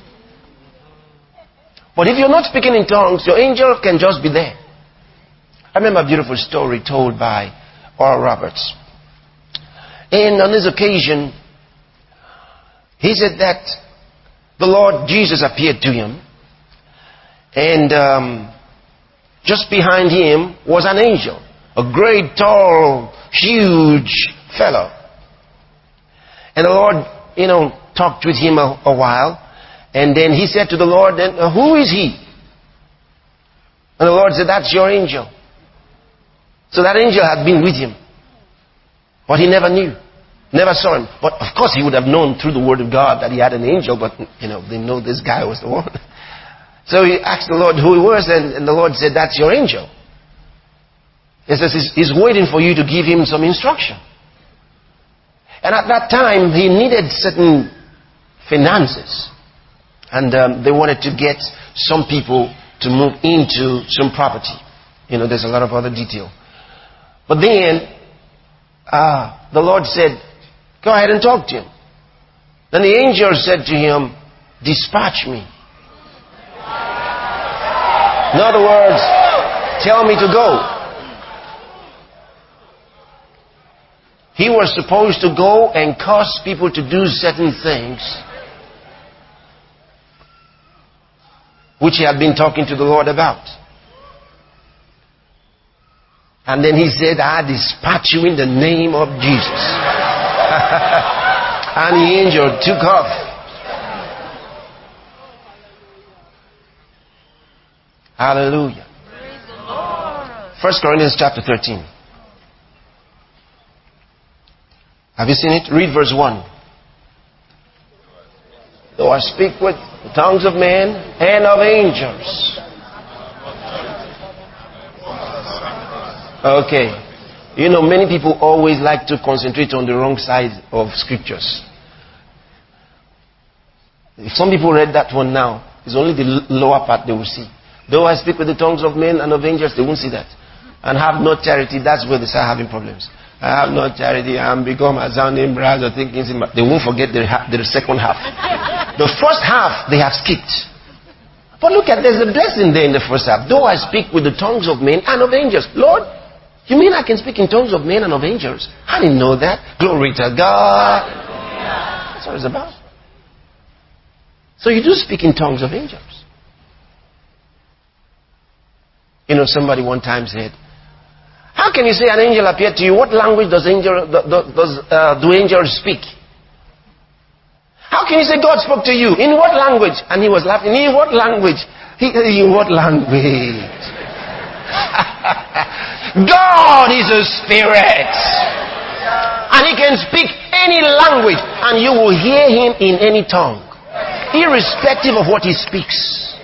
But if you're not speaking in tongues, your angel can just be there. I remember a beautiful story told by Oral Roberts. And on this occasion, he said that the Lord Jesus appeared to him, and um, just behind him was an angel, a great, tall, huge fellow. And the Lord, you know, talked with him a, a while, and then he said to the Lord, then, uh, who is he? And the Lord said, that's your angel. So that angel had been with him, but he never knew. Never saw him. But of course he would have known through the word of God that he had an angel, but you know, they know this guy was the one. So he asked the Lord who he was, and, and the Lord said, that's your angel. He says he's, he's waiting for you to give him some instruction. And at that time he needed certain finances. And um, they wanted to get some people to move into some property. You know, there's a lot of other detail. But then uh, the Lord said, go ahead and talk to him. Then the angel said to him, dispatch me. In other words, tell me to go. He was supposed to go and cause people to do certain things which he had been talking to the Lord about. And then he said, I dispatch you in the name of Jesus. And the angel took off. Hallelujah. First Corinthians chapter thirteen. Have you seen it? Read verse one. Though I speak with the tongues of men and of angels. Okay. You know, many people always like to concentrate on the wrong side of scriptures. If some people read that one now, it's only the lower part they will see. Though I speak with the tongues of men and of angels, they won't see that. And have no charity, that's where they start having problems. I have no charity, I'm become a sounding brass or thinking. They won't forget the, the second half. The first half, they have skipped. But look at, there's a blessing there in the first half. Though I speak with the tongues of men and of angels. Lord, you mean I can speak in tongues of men and of angels? I didn't know that. Glory to God. That's what it's about. So you do speak in tongues of angels. You know, somebody one time said, how can you say an angel appeared to you? What language does angel does uh, do angels speak? How can you say God spoke to you? In what language? And he was laughing. In what language? He, in what language? God is a spirit. And he can speak any language. And you will hear him in any tongue. Irrespective of what he speaks.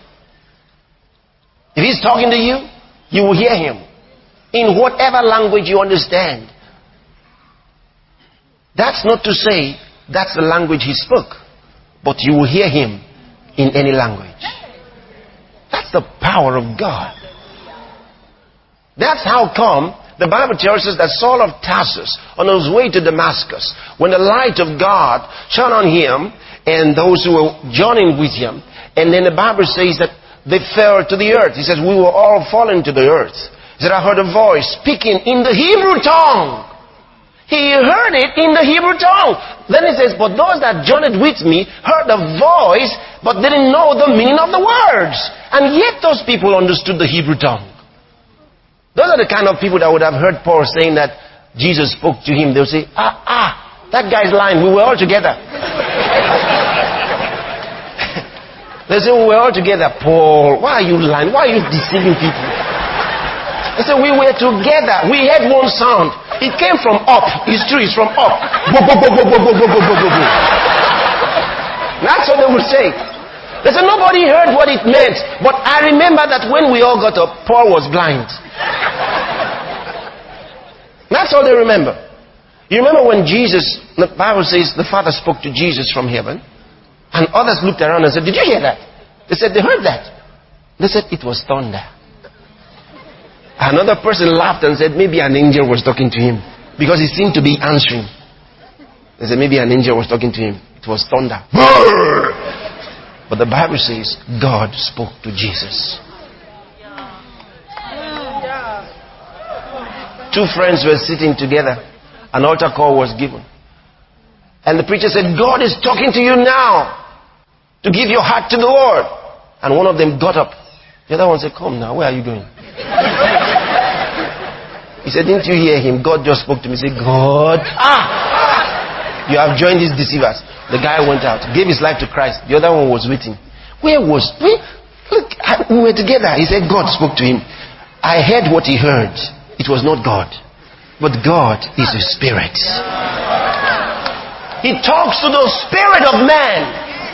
If he's talking to you, you will hear him. In whatever language you understand. That's not to say that's the language he spoke. But you will hear him in any language. That's the power of God. That's how come the Bible tells us that Saul of Tarsus, on his way to Damascus, when the light of God shone on him and those who were journeying with him, and then the Bible says that they fell to the earth. He says, we were all fallen to the earth. He said, I heard a voice speaking in the Hebrew tongue. He heard it in the Hebrew tongue. Then he says, but those that journeyed with me heard the voice, but didn't know the meaning of the words. And yet those people understood the Hebrew tongue. Those are the kind of people that would have heard Paul saying that Jesus spoke to him. They'll say, ah, ah, that guy's lying. We were all together. They say, we were all together. Paul, why are you lying? Why are you deceiving people? They say, we were together. We had one sound. It came from up. It's true, it's from up. Bo, bo, bo, bo, bo, bo, bo, bo, bo, bo. That's what they would say. They said, nobody heard what it meant. But I remember that when we all got up, Paul was blind. That's all they remember. You remember when Jesus, the Bible says the Father spoke to Jesus from heaven, and others looked around and said, did you hear that? They said, they heard that. They said, it was thunder. Another person laughed and said, maybe an angel was talking to him, because he seemed to be answering. They said, maybe an angel was talking to him. It was thunder. But the Bible says God spoke to Jesus. Two friends were sitting together. An altar call was given. And the preacher said, God is talking to you now to give your heart to the Lord. And one of them got up. The other one said, come now, where are you going? He said, didn't you hear him? God just spoke to me. He said, God, ah, you have joined these deceivers. The guy went out, gave his life to Christ. The other one was waiting. Where was, we, look, we were together. He said, God spoke to him. I heard what he heard. It was not God. But God is a spirit. He talks to the spirit of man.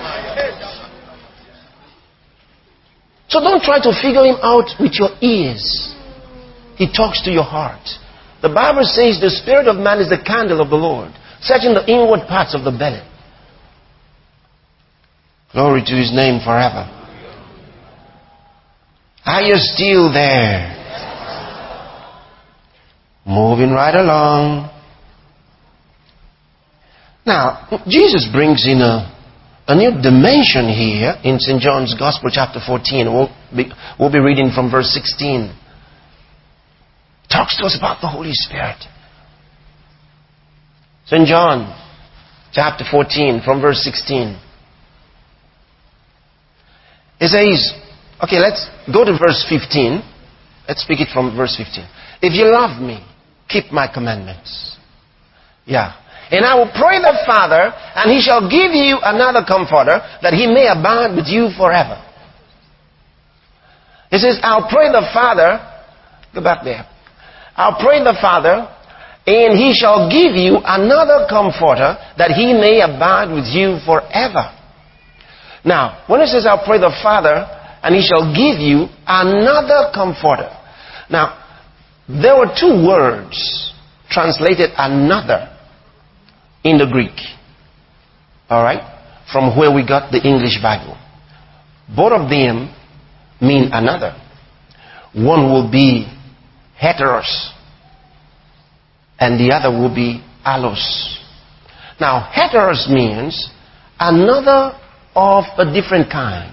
So don't try to figure him out with your ears. He talks to your heart. The Bible says the spirit of man is the candle of the Lord, searching the inward parts of the belly. Glory to his name forever. Are you still there? Moving right along. Now, Jesus brings in a, a new dimension here in Saint John's Gospel, chapter fourteen. We'll be, we'll be reading from verse sixteen. Talks to us about the Holy Spirit. Saint John, chapter fourteen, from verse sixteen. It says, okay, let's go to verse fifteen. Let's speak it from verse fifteen. If you love me, keep my commandments. Yeah. And I will pray the Father, and he shall give you another comforter, that he may abide with you forever. It says, I'll pray the Father, go back there. I'll pray the Father, and he shall give you another comforter, that he may abide with you forever. Now, when it says, I'll pray the Father, and he shall give you another comforter. Now, There were two words translated another in the Greek. Alright? From where we got the English Bible. Both of them mean another. One will be heteros, and the other will be allos. Now, heteros means another of a different kind.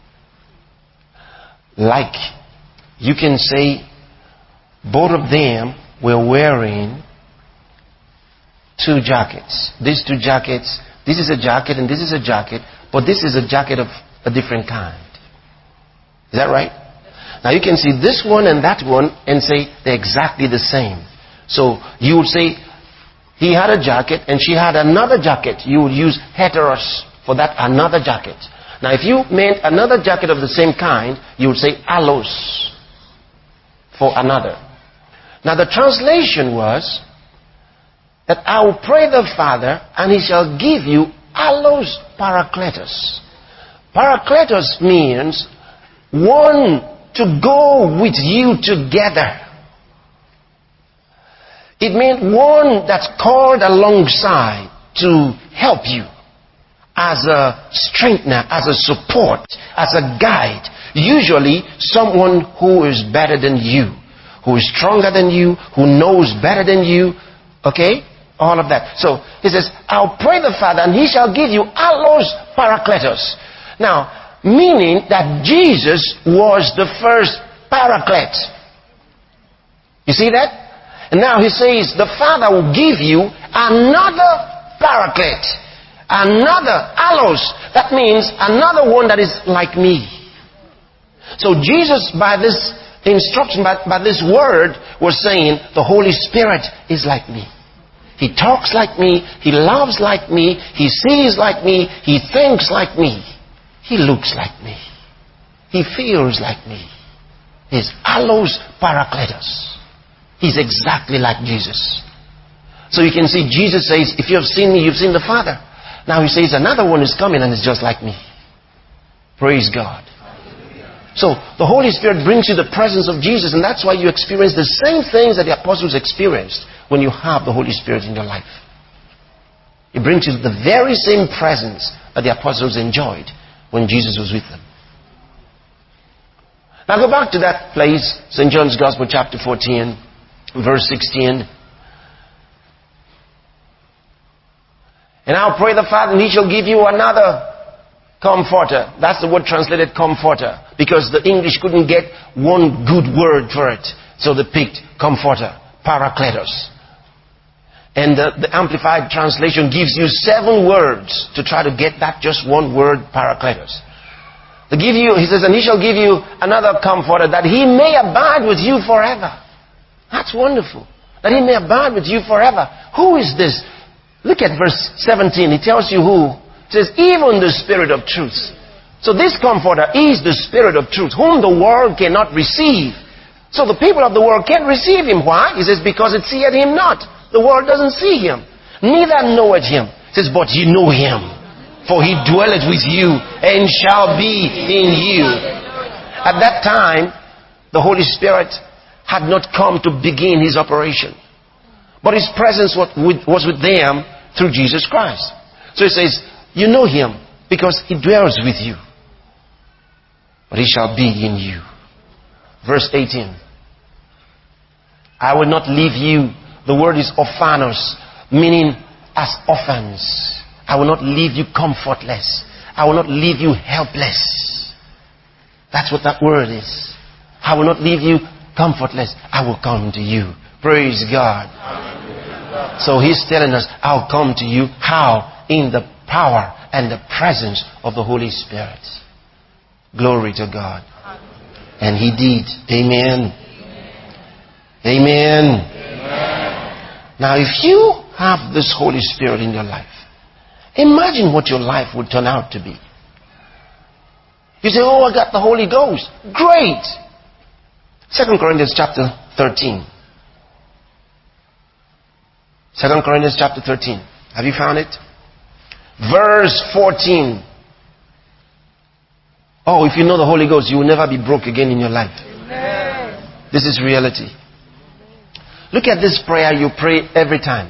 Like, you can say, both of them were wearing two jackets. These two jackets, this is a jacket and this is a jacket, but this is a jacket of a different kind. Is that right? Now you can see this one and that one and say they're exactly the same. So you would say he had a jacket and she had another jacket. You would use heteros for that another jacket. Now if you meant another jacket of the same kind, you would say allos for another. Now the translation was that I will pray the Father and he shall give you allos parakletos. Parakletos means one to go with you together. It means one that's called alongside to help you as a strengthener, as a support, as a guide. Usually someone who is better than you, who is stronger than you, who knows better than you. Okay? All of that. So he says, I'll pray the Father and he shall give you allos parakletos. Now, meaning that Jesus was the first paraclete. You see that? And now he says the Father will give you another paraclete. Another allos. That means another one that is like me. So Jesus, by this instruction, by, by this word, was saying the Holy Spirit is like me. He talks like me. He loves like me. He sees like me. He thinks like me. He looks like me. He feels like me. He's allos parakletos. He's exactly like Jesus. So you can see Jesus says, if you have seen me, you've seen the Father. Now he says another one is coming and is just like me. Praise God. So the Holy Spirit brings you the presence of Jesus, and that's why you experience the same things that the apostles experienced when you have the Holy Spirit in your life. It brings you the very same presence that the apostles enjoyed when Jesus was with them. Now go back to that place, Saint John's Gospel chapter fourteen, verse sixteen. And I'll pray the Father and he shall give you another comforter. That's the word translated comforter, because the English couldn't get one good word for it. So they picked comforter, parakletos. And the, the Amplified translation gives you seven words to try to get that just one word, parakletos. They give you, he says, and he shall give you another comforter that he may abide with you forever. That's wonderful. That he may abide with you forever. Who is this? Look at verse seventeen. He tells you who. It says, even the Spirit of truth. So this comforter is the Spirit of truth, whom the world cannot receive. So the people of the world can't receive him. Why? He says, because it seeth him not. The world doesn't see him, neither knoweth him. He says, but ye know him, for he dwelleth with you and shall be in you. At that time, the Holy Spirit had not come to begin his operation, but his presence was with, was with them through Jesus Christ. So he says, you know him because he dwells with you, but he shall be in you. Verse eighteen. I will not leave you. The word is orphanos, meaning as orphans. I will not leave you comfortless. I will not leave you helpless. That's what that word is. I will not leave you comfortless. I will come to you. Praise God. So he's telling us, I'll come to you. How? In the power and the presence of the Holy Spirit. Glory to God. And he did. Amen. Amen. Amen. Now if you have this Holy Spirit in your life, imagine what your life would turn out to be. You say, oh, I got the Holy Ghost. Great. Second Corinthians chapter thirteen. Second Corinthians chapter thirteen. Have you found it? Verse fourteen. Oh, if you know the Holy Ghost, you will never be broke again in your life. Amen. This is reality. Look at this prayer you pray every time.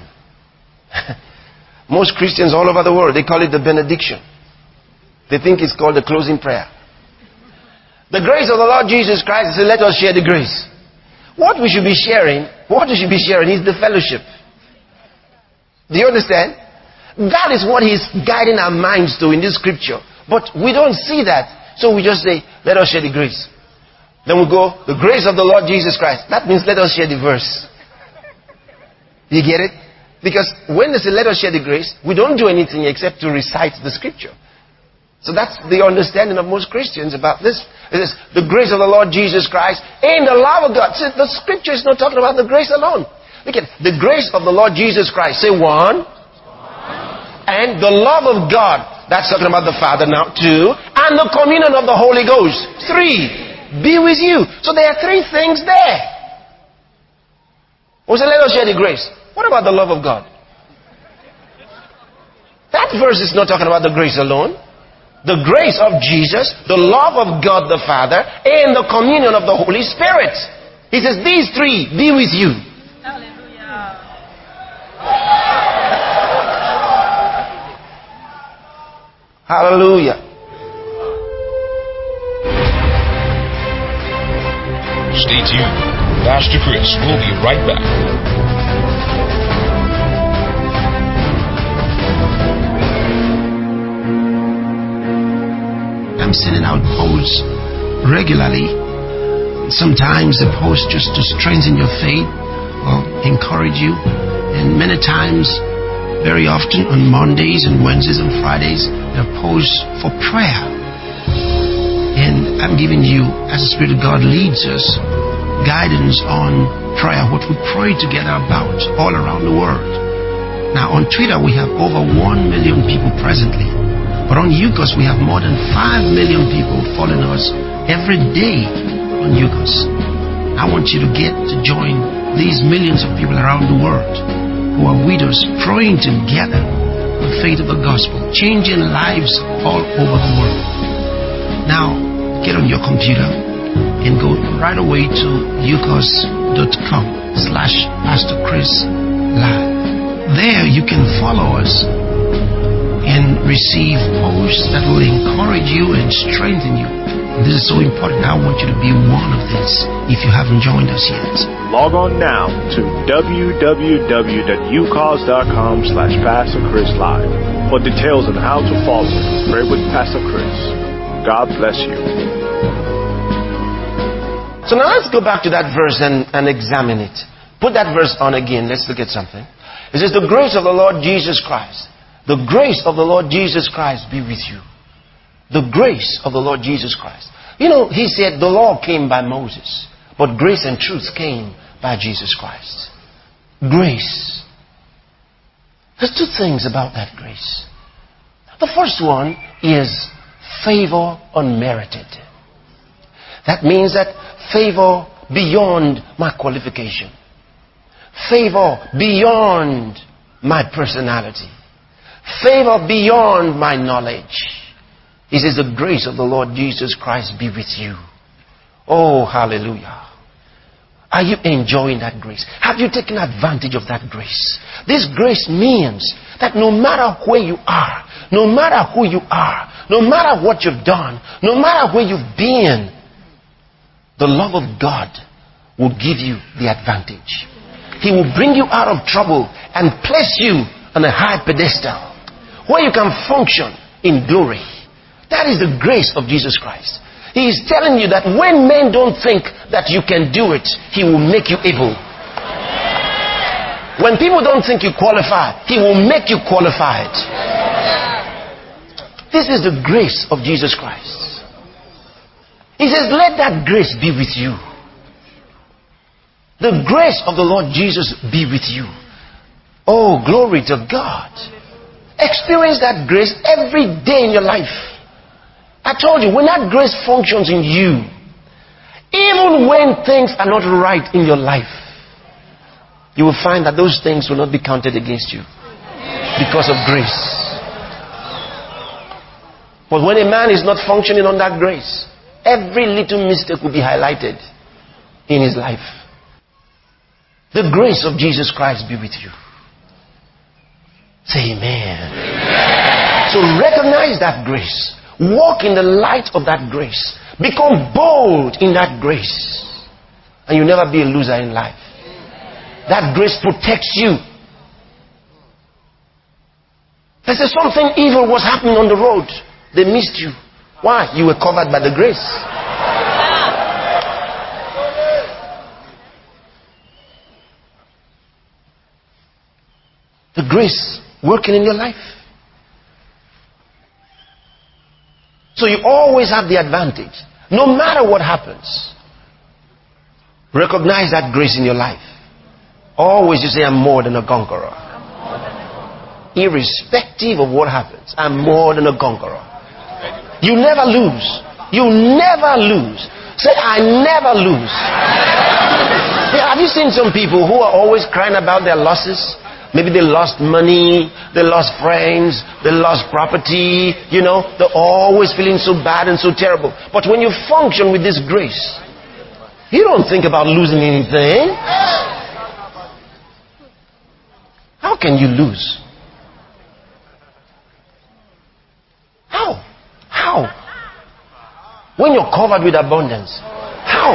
Most Christians all over the world, they call it the benediction. They think it's called the closing prayer. The grace of the Lord Jesus Christ says, let us share the grace. What we should be sharing, what we should be sharing is the fellowship. Do you understand? That is what He's guiding our minds to in this scripture. But we don't see that. So we just say, let us share the grace. Then we go, the grace of the Lord Jesus Christ. That means let us share the verse. You get it? Because when they say let us share the grace, we don't do anything except to recite the scripture. So that's the understanding of most Christians about this. It is the grace of the Lord Jesus Christ and the love of God. See, the scripture is not talking about the grace alone. Look at the grace of the Lord Jesus Christ. Say one. And the love of God. That's talking about the Father now. Two. And the communion of the Holy Ghost. Three. Be with you. So there are three things there. We say, let us share the grace. What about the love of God? That verse is not talking about the grace alone. The grace of Jesus, the love of God the Father, and the communion of the Holy Spirit. He says, these three be with you. Hallelujah. Hallelujah. Stay tuned. Pastor Chris will be right back. I'm sending out posts regularly. Sometimes the post just to strengthen your faith or encourage you. And many times, very often on Mondays and Wednesdays and Fridays, there are posts for prayer. And I'm giving you, as the Spirit of God leads us, guidance on prayer, what we pray together about all around the world. Now on Twitter we have over one million people presently. But on Yukos, we have more than five million people following us every day on Yukos. I want you to get to join these millions of people around the world who are with us, praying together the faith of the gospel, changing lives all over the world. Now, get on your computer and go right away to yukos.com slash Pastor Chris Live. There you can follow us and receive posts that will encourage you and strengthen you. This is so important. I want you to be one of this if you haven't joined us yet. Log on now to www.ucause.com slash Pastor Chris Live for details on how to follow Pray with Pastor Chris. God bless you. So now let's go back to that verse and, and examine it. Put that verse on again. Let's look at something. It says, the grace of the Lord Jesus Christ. The grace of the Lord Jesus Christ be with you. The grace of the Lord Jesus Christ. You know, He said the law came by Moses, but grace and truth came by Jesus Christ. Grace. There's two things about that grace. The first one is favor unmerited. That means that favor beyond my qualification. Favor beyond my personality. Favor beyond my knowledge. He says, the grace of the Lord Jesus Christ be with you. Oh, hallelujah. Are you enjoying that grace? Have you taken advantage of that grace? This grace means that no matter where you are, no matter who you are, no matter what you've done, no matter where you've been, the love of God will give you the advantage. He will bring you out of trouble and place you on a high pedestal where you can function in glory. That is the grace of Jesus Christ. He is telling you that when men don't think that you can do it, He will make you able. When people don't think you qualify, He will make you qualified. This is the grace of Jesus Christ. He says, let that grace be with you. The grace of the Lord Jesus be with you. Oh, glory to God. Experience that grace every day in your life. I told you, when that grace functions in you, even when things are not right in your life, you will find that those things will not be counted against you because of grace. But when a man is not functioning on that grace, every little mistake will be highlighted in his life. The grace of Jesus Christ be with you. Say amen. Amen. So recognize that grace. Walk in the light of that grace. Become bold in that grace. And you'll never be a loser in life. That grace protects you. They say something evil was happening on the road. They missed you. Why? You were covered by the grace. The grace working in your life. So you always have the advantage. No matter what happens, recognize that grace in your life. Always you say, I'm more than a conqueror. Irrespective of what happens, I'm more than a conqueror. You never lose. You never lose. Say, I never lose. Yeah, have you seen some people who are always crying about their losses? Maybe they lost money, they lost friends, they lost property, you know, they're always feeling so bad and so terrible. But when you function with this grace, you don't think about losing anything. How can you lose? How? How? When you're covered with abundance. How?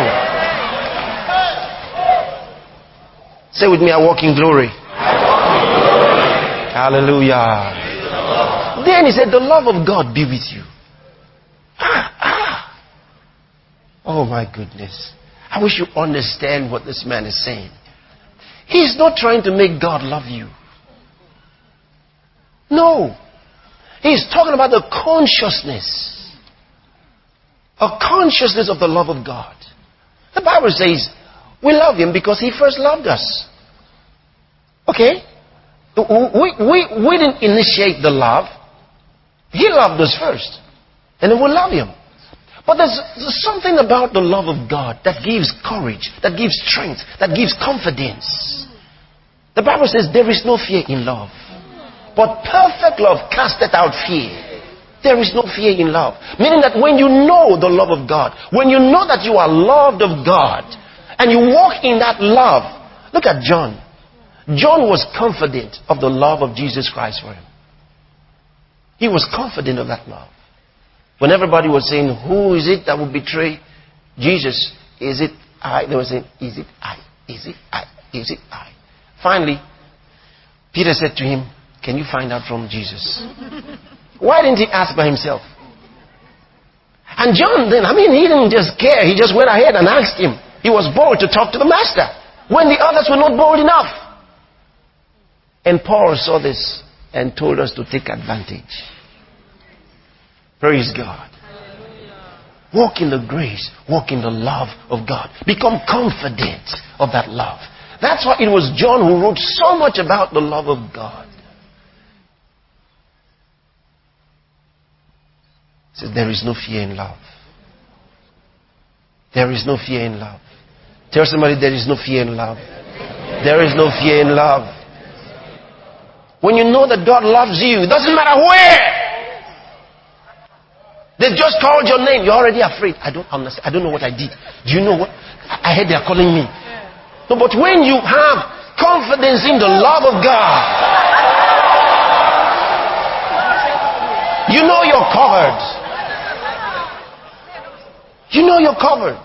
Say with me, I walk in glory. Hallelujah. Then he said, the love of God be with you. Ah, ah. Oh my goodness. I wish you understand what this man is saying. He's not trying to make God love you. No. He's talking about the consciousness. A consciousness of the love of God. The Bible says, we love Him because He first loved us. Okay? We, we, we didn't initiate the love. He loved us first. And then we love Him. But there's, there's something about the love of God that gives courage, that gives strength, that gives confidence. The Bible says there is no fear in love. But perfect love casteth out fear. There is no fear in love. Meaning that when you know the love of God, when you know that you are loved of God, and you walk in that love. Look at John. John was confident of the love of Jesus Christ for him. He was confident of that love. When everybody was saying, who is it that will betray Jesus? Is it I? They were saying, is it I? Is it I? Is it I? Finally, Peter said to him, can you find out from Jesus? Why didn't he ask by himself? And John then, I mean, he didn't just care. He just went ahead and asked him. He was bold to talk to the master when the others were not bold enough. And Paul saw this and told us to take advantage. Praise God. Walk in the grace. Walk in the love of God. Become confident of that love. That's why it was John who wrote so much about the love of God. He says, there is no fear in love. There is no fear in love. Tell somebody, there is no fear in love. There is no fear in love. When you know that God loves you, it doesn't matter where. They've just called your name. You're already afraid. I don't understand. I don't know what I did. Do you know what? I heard they're calling me. No, but when you have confidence in the love of God, you know you're covered. You know you're covered.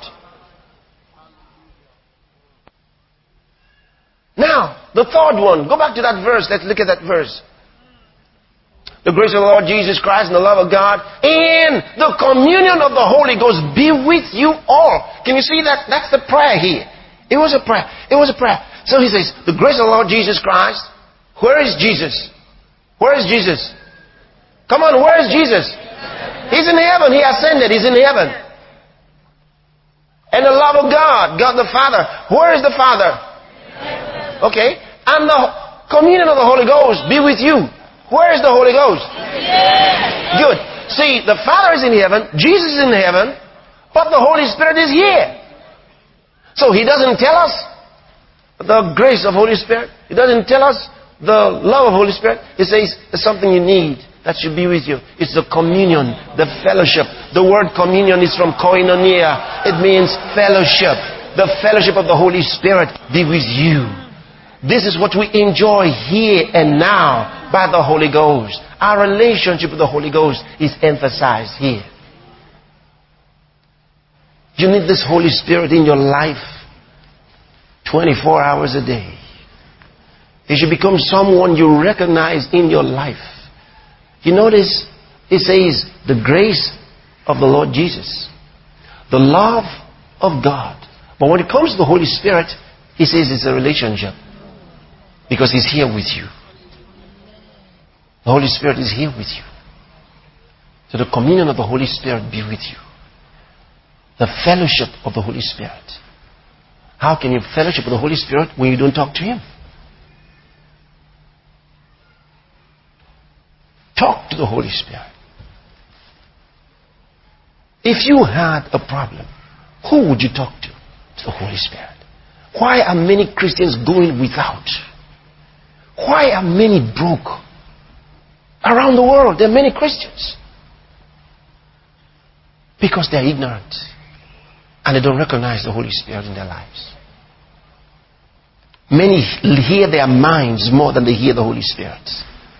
Now, the third one. Go back to that verse. Let's look at that verse. The grace of the Lord Jesus Christ and the love of God and the communion of the Holy Ghost be with you all. Can you see that? That's the prayer here. It was a prayer. It was a prayer. So he says, the grace of the Lord Jesus Christ. Where is Jesus? Where is Jesus? Come on, where is Jesus? He's in heaven. He ascended. He's in heaven. And the love of God, God the Father. Where is the Father? Okay. And the communion of the Holy Ghost be with you. Where is the Holy Ghost? Yeah. Good. See, the Father is in heaven, Jesus is in heaven, but the Holy Spirit is here. So He doesn't tell us the grace of Holy Spirit. He doesn't tell us the love of Holy Spirit. He says it's something you need that should be with you. It's the communion, the fellowship. The word communion is from koinonia. It means fellowship. the fellowship of the Holy Spirit be with you. This is what we enjoy here and now by the Holy Ghost. Our relationship with the Holy Ghost is emphasized here. You need this Holy Spirit in your life twenty-four hours a day. It should become someone you recognize in your life. You notice it says the grace of the Lord Jesus, the love of God. But when it comes to the Holy Spirit, he says it's a relationship. Because he's here with you. The Holy Spirit is here with you. So the communion of the Holy Spirit be with you. The fellowship of the Holy Spirit. How can you fellowship with the Holy Spirit when you don't talk to him? Talk to the Holy Spirit. If you had a problem, who would you talk to? To the Holy Spirit. Why are many Christians going without? Why are many broke? Around the world, there are many Christians. Because they are ignorant. And they don't recognize the Holy Spirit in their lives. Many hear their minds more than they hear the Holy Spirit.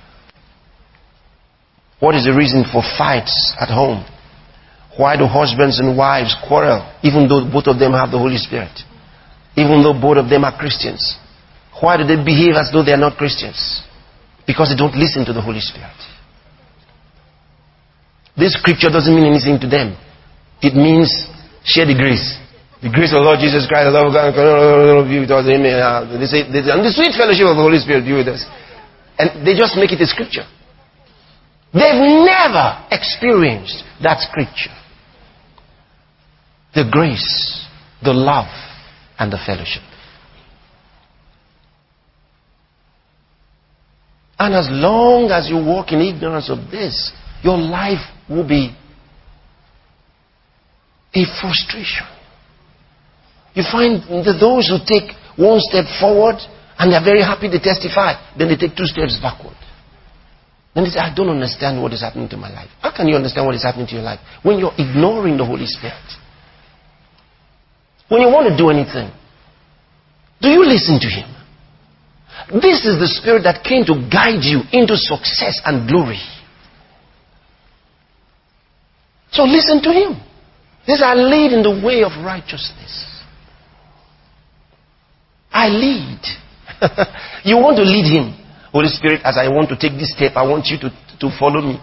What is the reason for fights at home? Why do husbands and wives quarrel, even though both of them have the Holy Spirit? Even though both of them are Christians? Why do they behave as though they are not Christians? Because they don't listen to the Holy Spirit. This scripture doesn't mean anything to them. It means share the grace. The grace of the Lord Jesus Christ, the love of God, be with us. Amen. They say, and the sweet fellowship of the Holy Spirit be with us. And they just make it a scripture. They've never experienced that scripture. The grace, the love, and the fellowship. And as long as you walk in ignorance of this, your life will be a frustration. You find that those who take one step forward and they're very happy to testify, then they take two steps backward. Then they say, I don't understand what is happening to my life. How can you understand what is happening to your life? When you're ignoring the Holy Spirit. When you want to do anything, do you listen to him? This is the Spirit that came to guide you into success and glory. So listen to him. This I lead in the way of righteousness. I lead. You want to lead him. Holy Spirit, as I want to take this step, I want you to, to follow me.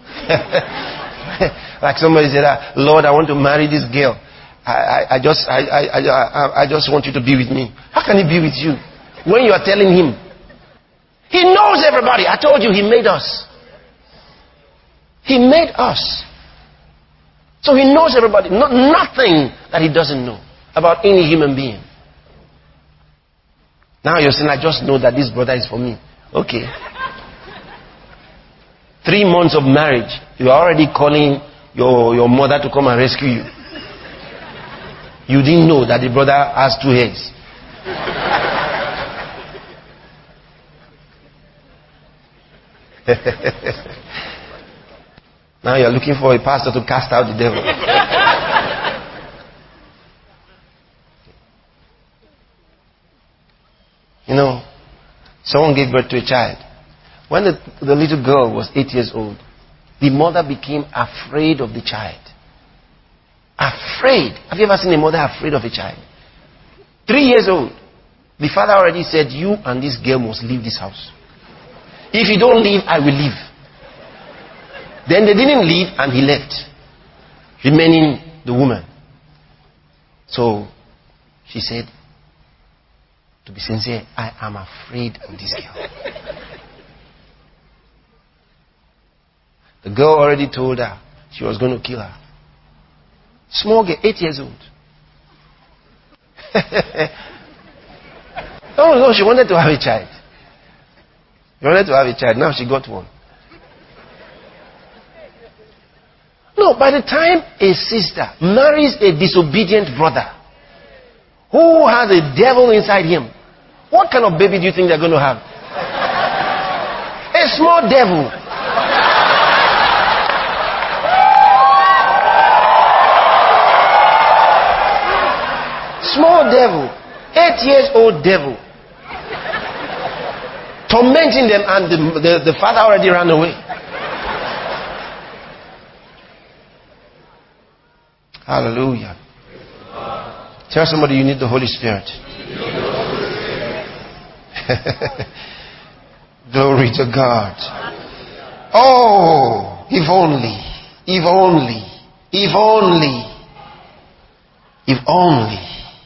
Like somebody said, Lord, I want to marry this girl. I, I, I, just, I, I, I, I just want you to be with me. How can he be with you? When you are telling him, he knows everybody. I told you he made us. He made us. So he knows everybody. No, nothing that he doesn't know about any human being. Now you're saying, I just know that this brother is for me. Okay. Three months of marriage, you're already calling your, your mother to come and rescue you. You didn't know that the brother has two heads. Now you're looking for a pastor to cast out the devil. You know, someone gave birth to a child. When the, the little girl was eight years old, the mother became afraid of the child. Afraid. Have you ever seen a mother afraid of a child? Three years old. The father already said, you and this girl must leave this house. If you don't leave, I will leave. Then they didn't leave and he left, remaining the woman. So she said, to be sincere, I am afraid of this girl. The girl already told her she was going to kill her. Small girl, eight years old. Oh no, she wanted to have a child. She wanted to have a child. Now she got one. No, by the time a sister marries a disobedient brother who has a devil inside him, what kind of baby do you think they're going to have? A small devil. Small devil. Eight years old devil. Tormenting them, and the, the, the father already ran away. Hallelujah. Tell somebody you need the Holy Spirit. Glory to God. Oh, if only, if only, if only, if only.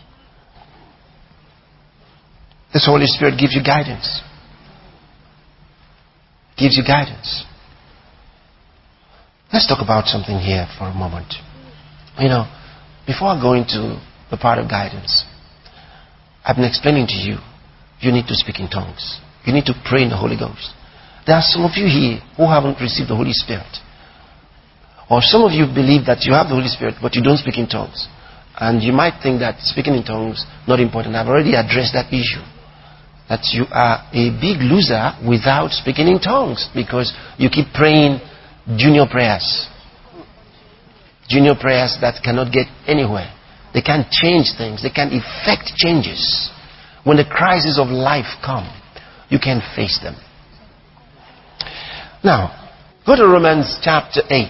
This Holy Spirit gives you guidance. Gives you guidance. Let's talk about something here for a moment. You know, before I go into the part of guidance, I've been explaining to you, you need to speak in tongues. You need to pray in the Holy Ghost. There are some of you here who haven't received the Holy Spirit. Or some of you believe that you have the Holy Spirit, but you don't speak in tongues. And you might think that speaking in tongues not important. I've already addressed that issue. That you are a big loser without speaking in tongues, because you keep praying junior prayers. Junior prayers that cannot get anywhere. They can't change things. They can't effect changes. When the crises of life come, you can face them. Now, go to Romans chapter eight.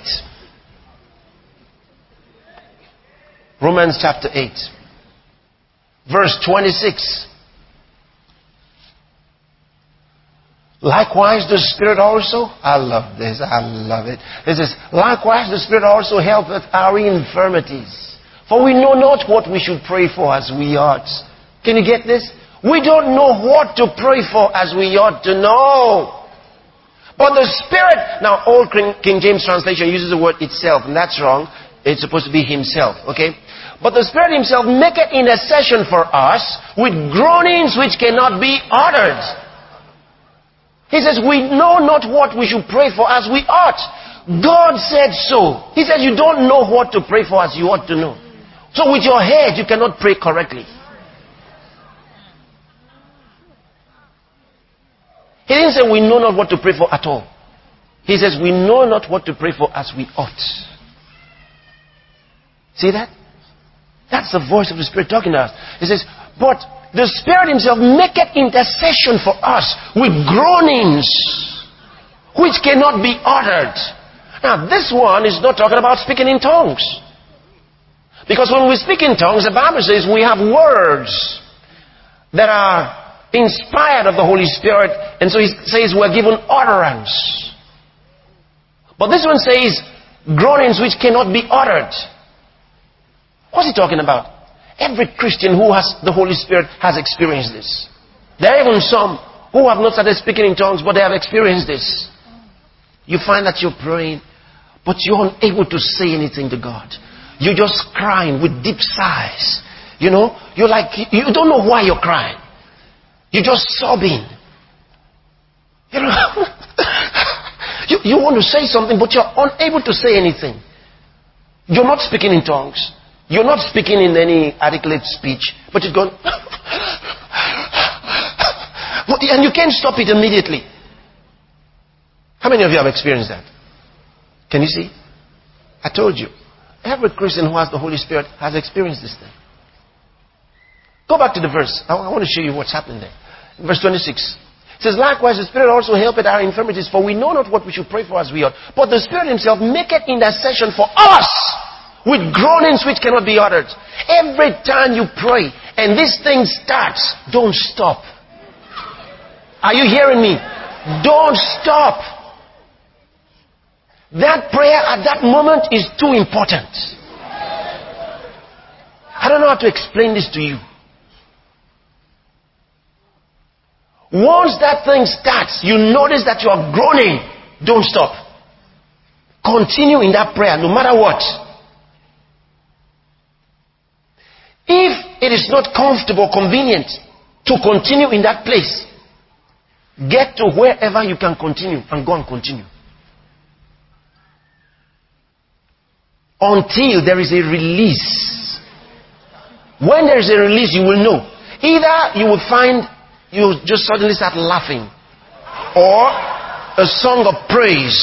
Romans chapter eight. Verse twenty-six. Likewise the Spirit also, I love this, I love it. It says, likewise the Spirit also helpeth our infirmities. For we know not what we should pray for as we ought. Can you get this? We don't know what to pray for as we ought to know. But the Spirit, now old King James translation uses the word itself, and that's wrong. It's supposed to be himself, okay? But the Spirit himself maketh intercession for us with groanings which cannot be uttered. He says, we know not what we should pray for as we ought. God said so. He says, you don't know what to pray for as you ought to know. So with your head, you cannot pray correctly. He didn't say we know not what to pray for at all. He says, we know not what to pray for as we ought. See that? That's the voice of the Spirit talking to us. He says, but the Spirit himself maketh intercession for us with groanings which cannot be uttered. Now, this one is not talking about speaking in tongues. Because when we speak in tongues, the Bible says we have words that are inspired of the Holy Spirit, and so he says we're given utterance. But this one says groanings which cannot be uttered. What's he talking about? Every Christian who has the Holy Spirit has experienced this. There are even some who have not started speaking in tongues, but they have experienced this. You find that you're praying, but you're unable to say anything to God. You're just crying with deep sighs. You know, you're like, you don't know why you're crying. You're just sobbing. You know, you, you want to say something, but you're unable to say anything. You're not speaking in tongues. You're not speaking in any articulate speech, but you're going, and you can't stop it immediately. How many of you have experienced that? Can you see? I told you. Every Christian who has the Holy Spirit has experienced this thing. Go back to the verse. I want to show you what's happening there. Verse twenty-six. It says, likewise the Spirit also helpeth our infirmities, for we know not what we should pray for as we ought. But the Spirit himself maketh intercession for us with groanings which cannot be uttered. Every time you pray and this thing starts, don't stop. Are you hearing me? Don't stop. That prayer at that moment is too important. I don't know how to explain this to you. Once that thing starts, you notice that you are groaning. Don't stop. Continue in that prayer no matter what. If it is not comfortable, convenient to continue in that place, get to wherever you can continue and go and continue. Until there is a release. When there is a release, you will know. Either you will find you just suddenly start laughing, or a song of praise.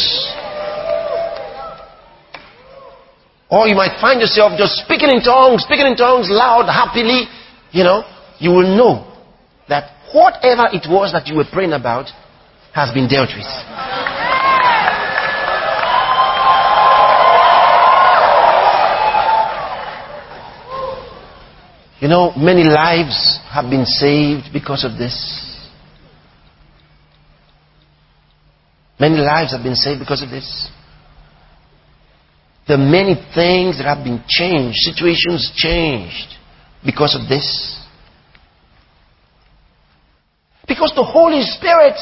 Or you might find yourself just speaking in tongues, speaking in tongues loud, happily, you know, you will know that whatever it was that you were praying about has been dealt with. You know, many lives have been saved because of this. Many lives have been saved because of this. There are many things that have been changed, situations changed because of this. Because the Holy Spirit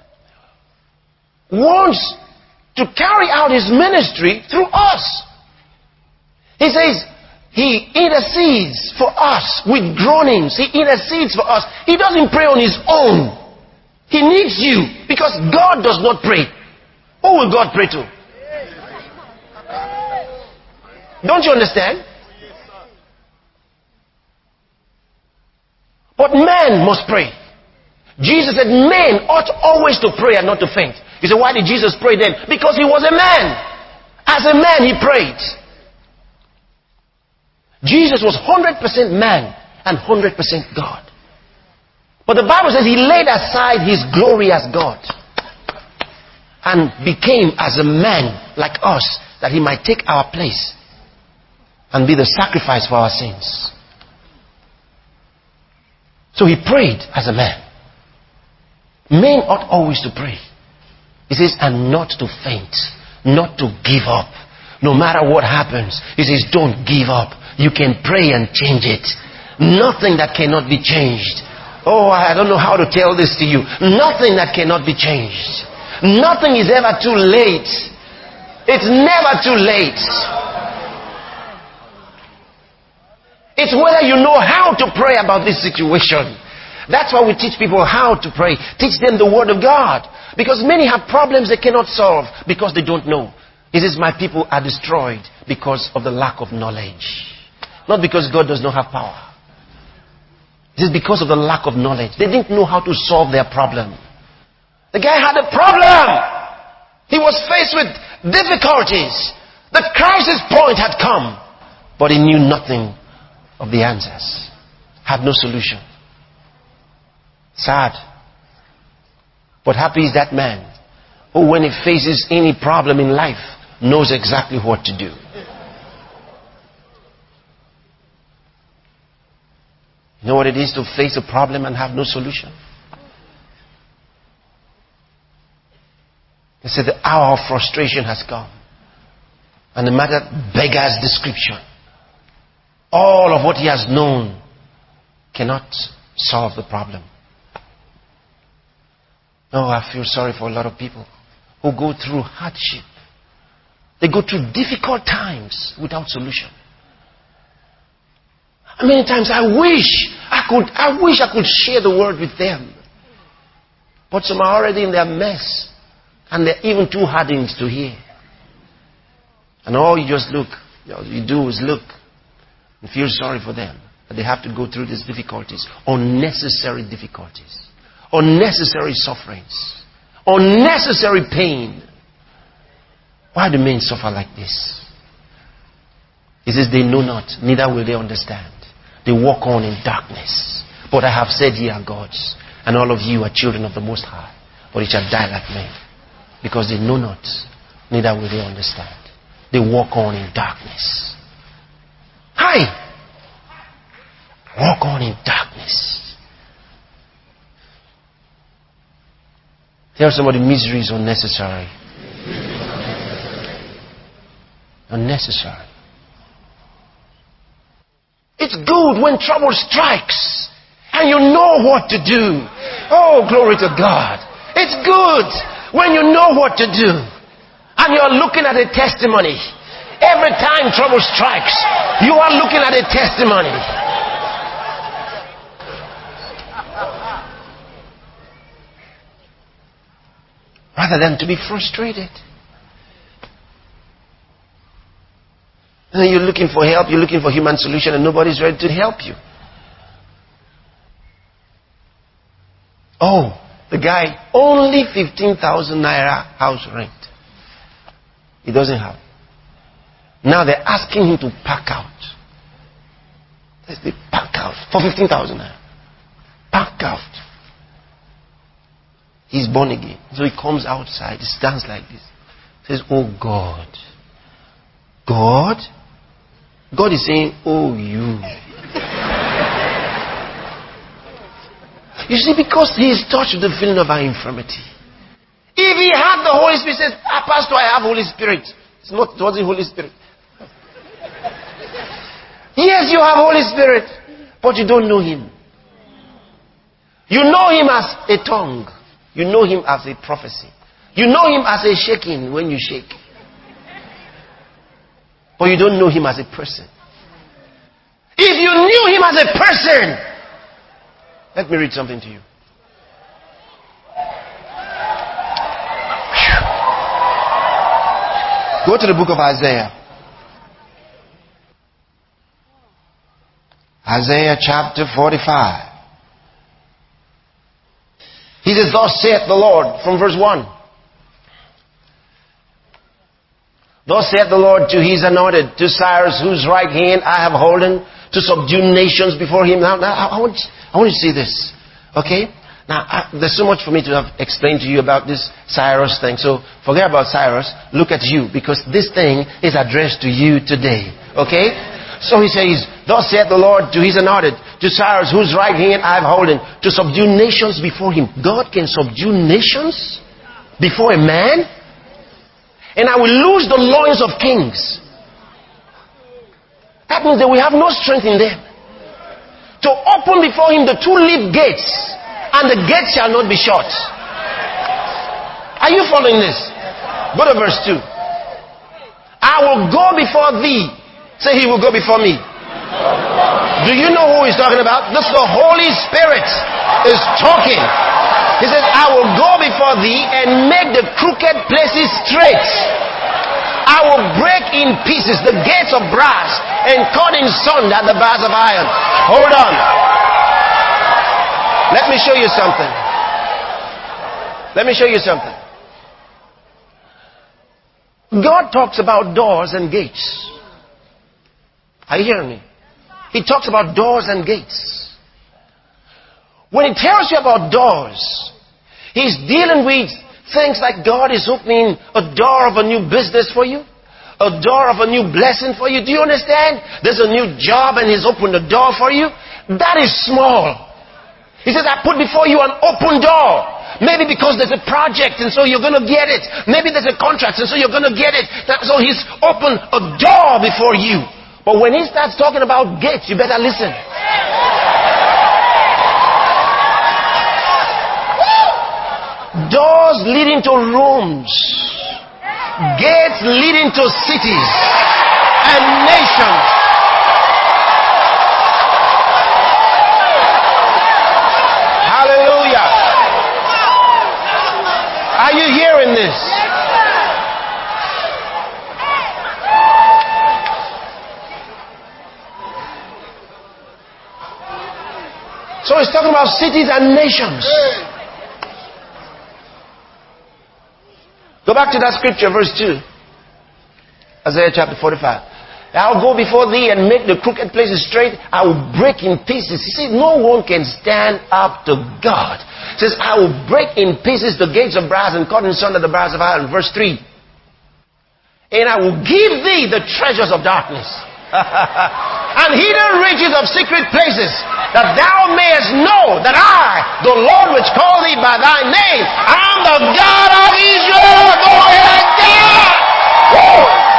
wants to carry out His ministry through us. He says, He intercedes for us with groanings. He intercedes for us. He doesn't pray on His own. He needs you because God does not pray. Who will God pray to? Don't you understand? But men must pray. Jesus said men ought always to pray and not to faint. You say, why did Jesus pray then? Because He was a man. As a man He prayed. Jesus was one hundred percent man and one hundred percent God. But the Bible says He laid aside His glory as God and became as a man like us, that He might take our place and be the sacrifice for our sins. So He prayed as a man. Men ought always to pray. He says, and not to faint, not to give up. No matter what happens, He says, don't give up. You can pray and change it. Nothing that cannot be changed. Oh, I don't know how to tell this to you. Nothing that cannot be changed. Nothing is ever too late. It's never too late. It's whether you know how to pray about this situation. That's why we teach people how to pray. Teach them the Word of God. Because many have problems they cannot solve because they don't know. He says, my people are destroyed because of the lack of knowledge. Not because God does not have power. It is because of the lack of knowledge. They didn't know how to solve their problem. The guy had a problem. He was faced with difficulties. The crisis point had come. But he knew nothing of the answers. Had no solution. Sad. But happy is that man who, when he faces any problem in life, knows exactly what to do. You know what it is to face a problem and have no solution? They said the hour of frustration has come. And the matter beggars description. All of what he has known cannot solve the problem. Oh, I feel sorry for a lot of people who go through hardship. They go through difficult times without solution. Many times I wish I could, I wish I could share the word with them. But some are already in their mess. And they're even too hardened to hear. And all you just look, all you do is look and feel sorry for them. That they have to go through these difficulties. Unnecessary difficulties. Unnecessary sufferings. Unnecessary pain. Why do men suffer like this? He says they know not, neither will they understand. They walk on in darkness. But I have said ye are gods, and all of you are children of the Most High. But ye shall die like men. Because they know not, neither will they understand. They walk on in darkness. Hi! Walk on in darkness. Tell somebody misery is unnecessary. Unnecessary. It's good when trouble strikes and you know what to do. Oh, glory to God. It's good when you know what to do and you're looking at a testimony. Every time trouble strikes, you are looking at a testimony. Rather than to be frustrated. And then you're looking for help, you're looking for human solution, and nobody's ready to help you. Oh, the guy, only fifteen thousand naira house rent. He doesn't have. Now they're asking him to pack out. They pack out for fifteen thousand naira. Bank out. He's born again. So he comes outside. He stands like this. Says, oh God. God? God is saying, oh you. You see, because he is touched with the feeling of our infirmity. If he had the Holy Spirit, he says, ah, Pastor, I have Holy Spirit. It's not, it wasn't Holy Spirit. Yes, you have Holy Spirit, but you don't know him. You know him as a tongue. You know him as a prophecy. You know him as a shaking when you shake. But you don't know him as a person. If you knew him as a person, let me read something to you. Go to the book of Isaiah. Isaiah chapter forty-five. He says, thus saith the Lord, from verse one. Thus saith the Lord to his anointed, to Cyrus, whose right hand I have holden, to subdue nations before him. Now, now I, want, I want you to see this. Okay? Now, I, there's so much for me to have explained to you about this Cyrus thing. So, forget about Cyrus. Look at you, because this thing is addressed to you today. Okay? So he says, thus saith the Lord to his anointed, to Cyrus, whose right hand I have holden, to subdue nations before him. God can subdue nations before a man? And I will loose the loins of kings. That means that we have no strength in them. To open before him the two-leaf gates, and the gates shall not be shut. Are you following this? Go to verse two. I will go before thee. Say, he will go before me. Do you know who he's talking about? This is the Holy Spirit is talking. He says, I will go before thee and make the crooked places straight. I will break in pieces the gates of brass and cut in sunder the bars of iron. Hold on. Let me show you something. Let me show you something. God talks about doors and gates. Are you hearing me? He talks about doors and gates. When he tells you about doors, he's dealing with things like God is opening a door of a new business for you, a door of a new blessing for you. Do you understand? There's a new job and he's opened a door for you. That is small. He says, I put before you an open door. Maybe because there's a project and so you're going to get it. Maybe there's a contract and so you're going to get it. So he's opened a door before you. But when he starts talking about gates, you better listen. Doors leading to rooms. Gates leading to cities and nations. Hallelujah. Are you hearing this? So he's talking about cities and nations. Go back to that scripture, verse two. Isaiah chapter forty-five. I'll go before thee and make the crooked places straight. I will break in pieces. You see, no one can stand up to God. It says, I will break in pieces the gates of brass and cut in sunder the bars of iron. Verse three. And I will give thee the treasures of darkness and hidden riches of secret places, that thou mayest know that I, the Lord which called thee by thy name, am the God of Israel. Go ahead, God! Woo!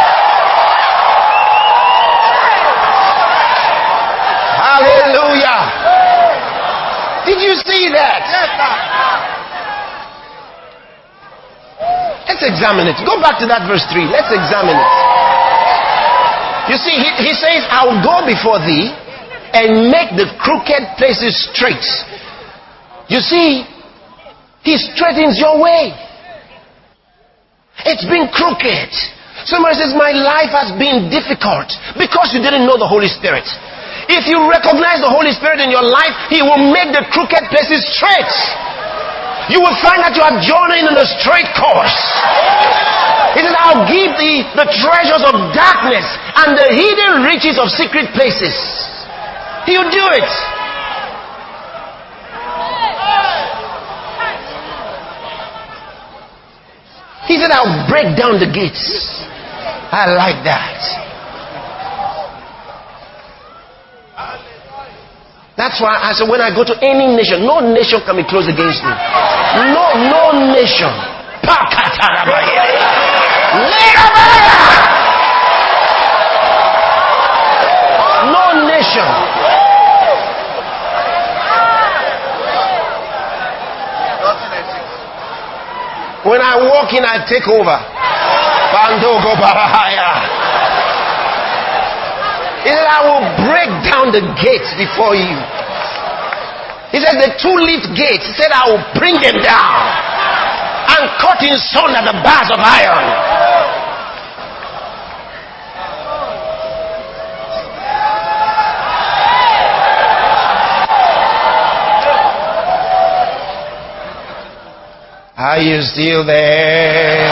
Hallelujah! Did you see that? Let's examine it. Go back to that verse three. Let's examine it. You see, he, he says, I will go before thee and make the crooked places straight. You see, he straightens your way. It's been crooked. Somebody says, my life has been difficult because you didn't know the Holy Spirit. If you recognize the Holy Spirit in your life, he will make the crooked places straight. You will find that you are journeying in a straight course. He says, I'll give thee the treasures of darkness and the hidden riches of secret places. He'll do it. He said, I'll break down the gates. I like that. That's why I said, when I go to any nation, no nation can be closed against me. No, no nation. No nation. When I walk in, I take over. Bandogo Barahaya. He said, I will break down the gates before you. He said, the two-leaf gates. He said, I will bring them down and cut in sunder the bars of iron. Are you still there?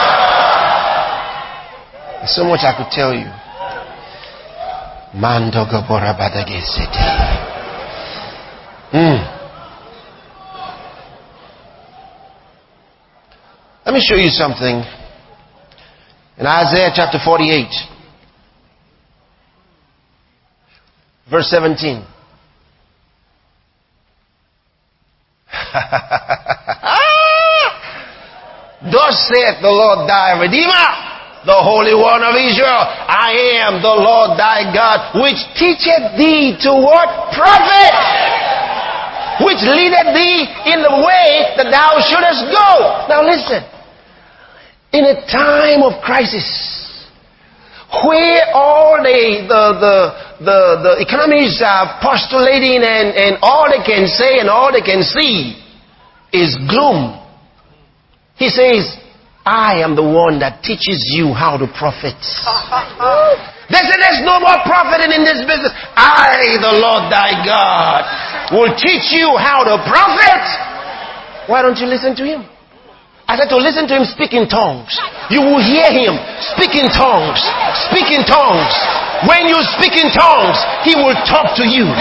There's so much I could tell you. Mandoga Bora Badage City. Mm. Let me show you something. In Isaiah chapter forty-eight, verse seventeen. Thus saith the Lord thy Redeemer, the Holy One of Israel, I am the Lord thy God, which teacheth thee to what? Profit! Which leadeth thee in the way that thou shouldest go. Now listen. In a time of crisis, where all the the the the, the economists are postulating and, and all they can say and all they can see is gloom. He says, I am the one that teaches you how to profit. They say there's no more profiting in this business. I, the Lord thy God, will teach you how to profit. Why don't you listen to him? I said to listen to him speak in tongues. You will hear him speak in tongues. Speak in tongues. When you speak in tongues, he will talk to you.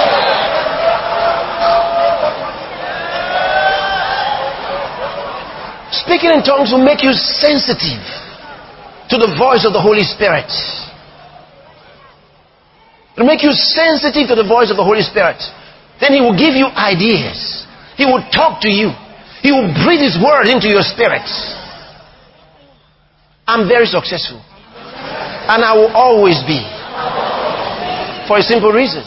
Speaking in tongues will make you sensitive to the voice of the Holy Spirit. It will make you sensitive to the voice of the Holy Spirit. Then he will give you ideas. He will talk to you. He will breathe his word into your spirit. I'm very successful. And I will always be. For a simple reason.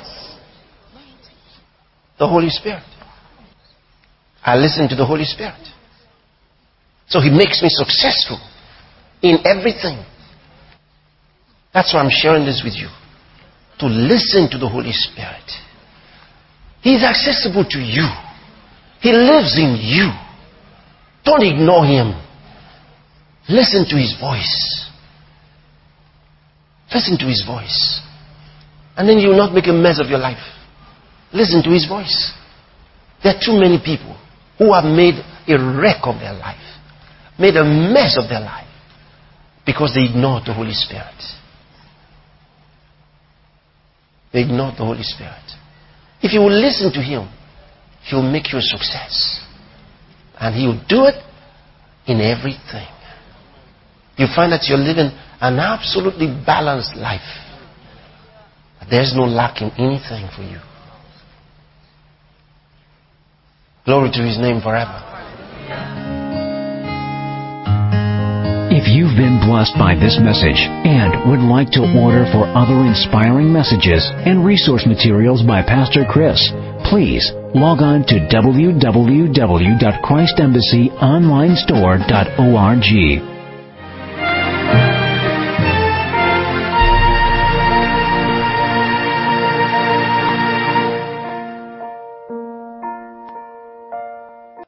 The Holy Spirit. I listen to the Holy Spirit. So he makes me successful in everything. That's why I'm sharing this with you. To listen to the Holy Spirit. He is accessible to you. He lives in you. Don't ignore him. Listen to his voice. Listen to his voice. And then you will not make a mess of your life. Listen to his voice. There are too many people who have made a wreck of their life. Made a mess of their life. Because they ignored the Holy Spirit. They ignored the Holy Spirit. If you will listen to him, he will make you a success. And he will do it in everything. You find that you're living an absolutely balanced life. There's no lack in anything for you. Glory to his name forever. If you've been blessed by this message and would like to order for other inspiring messages and resource materials by Pastor Chris, please log on to w w w dot christ embassy online store dot org.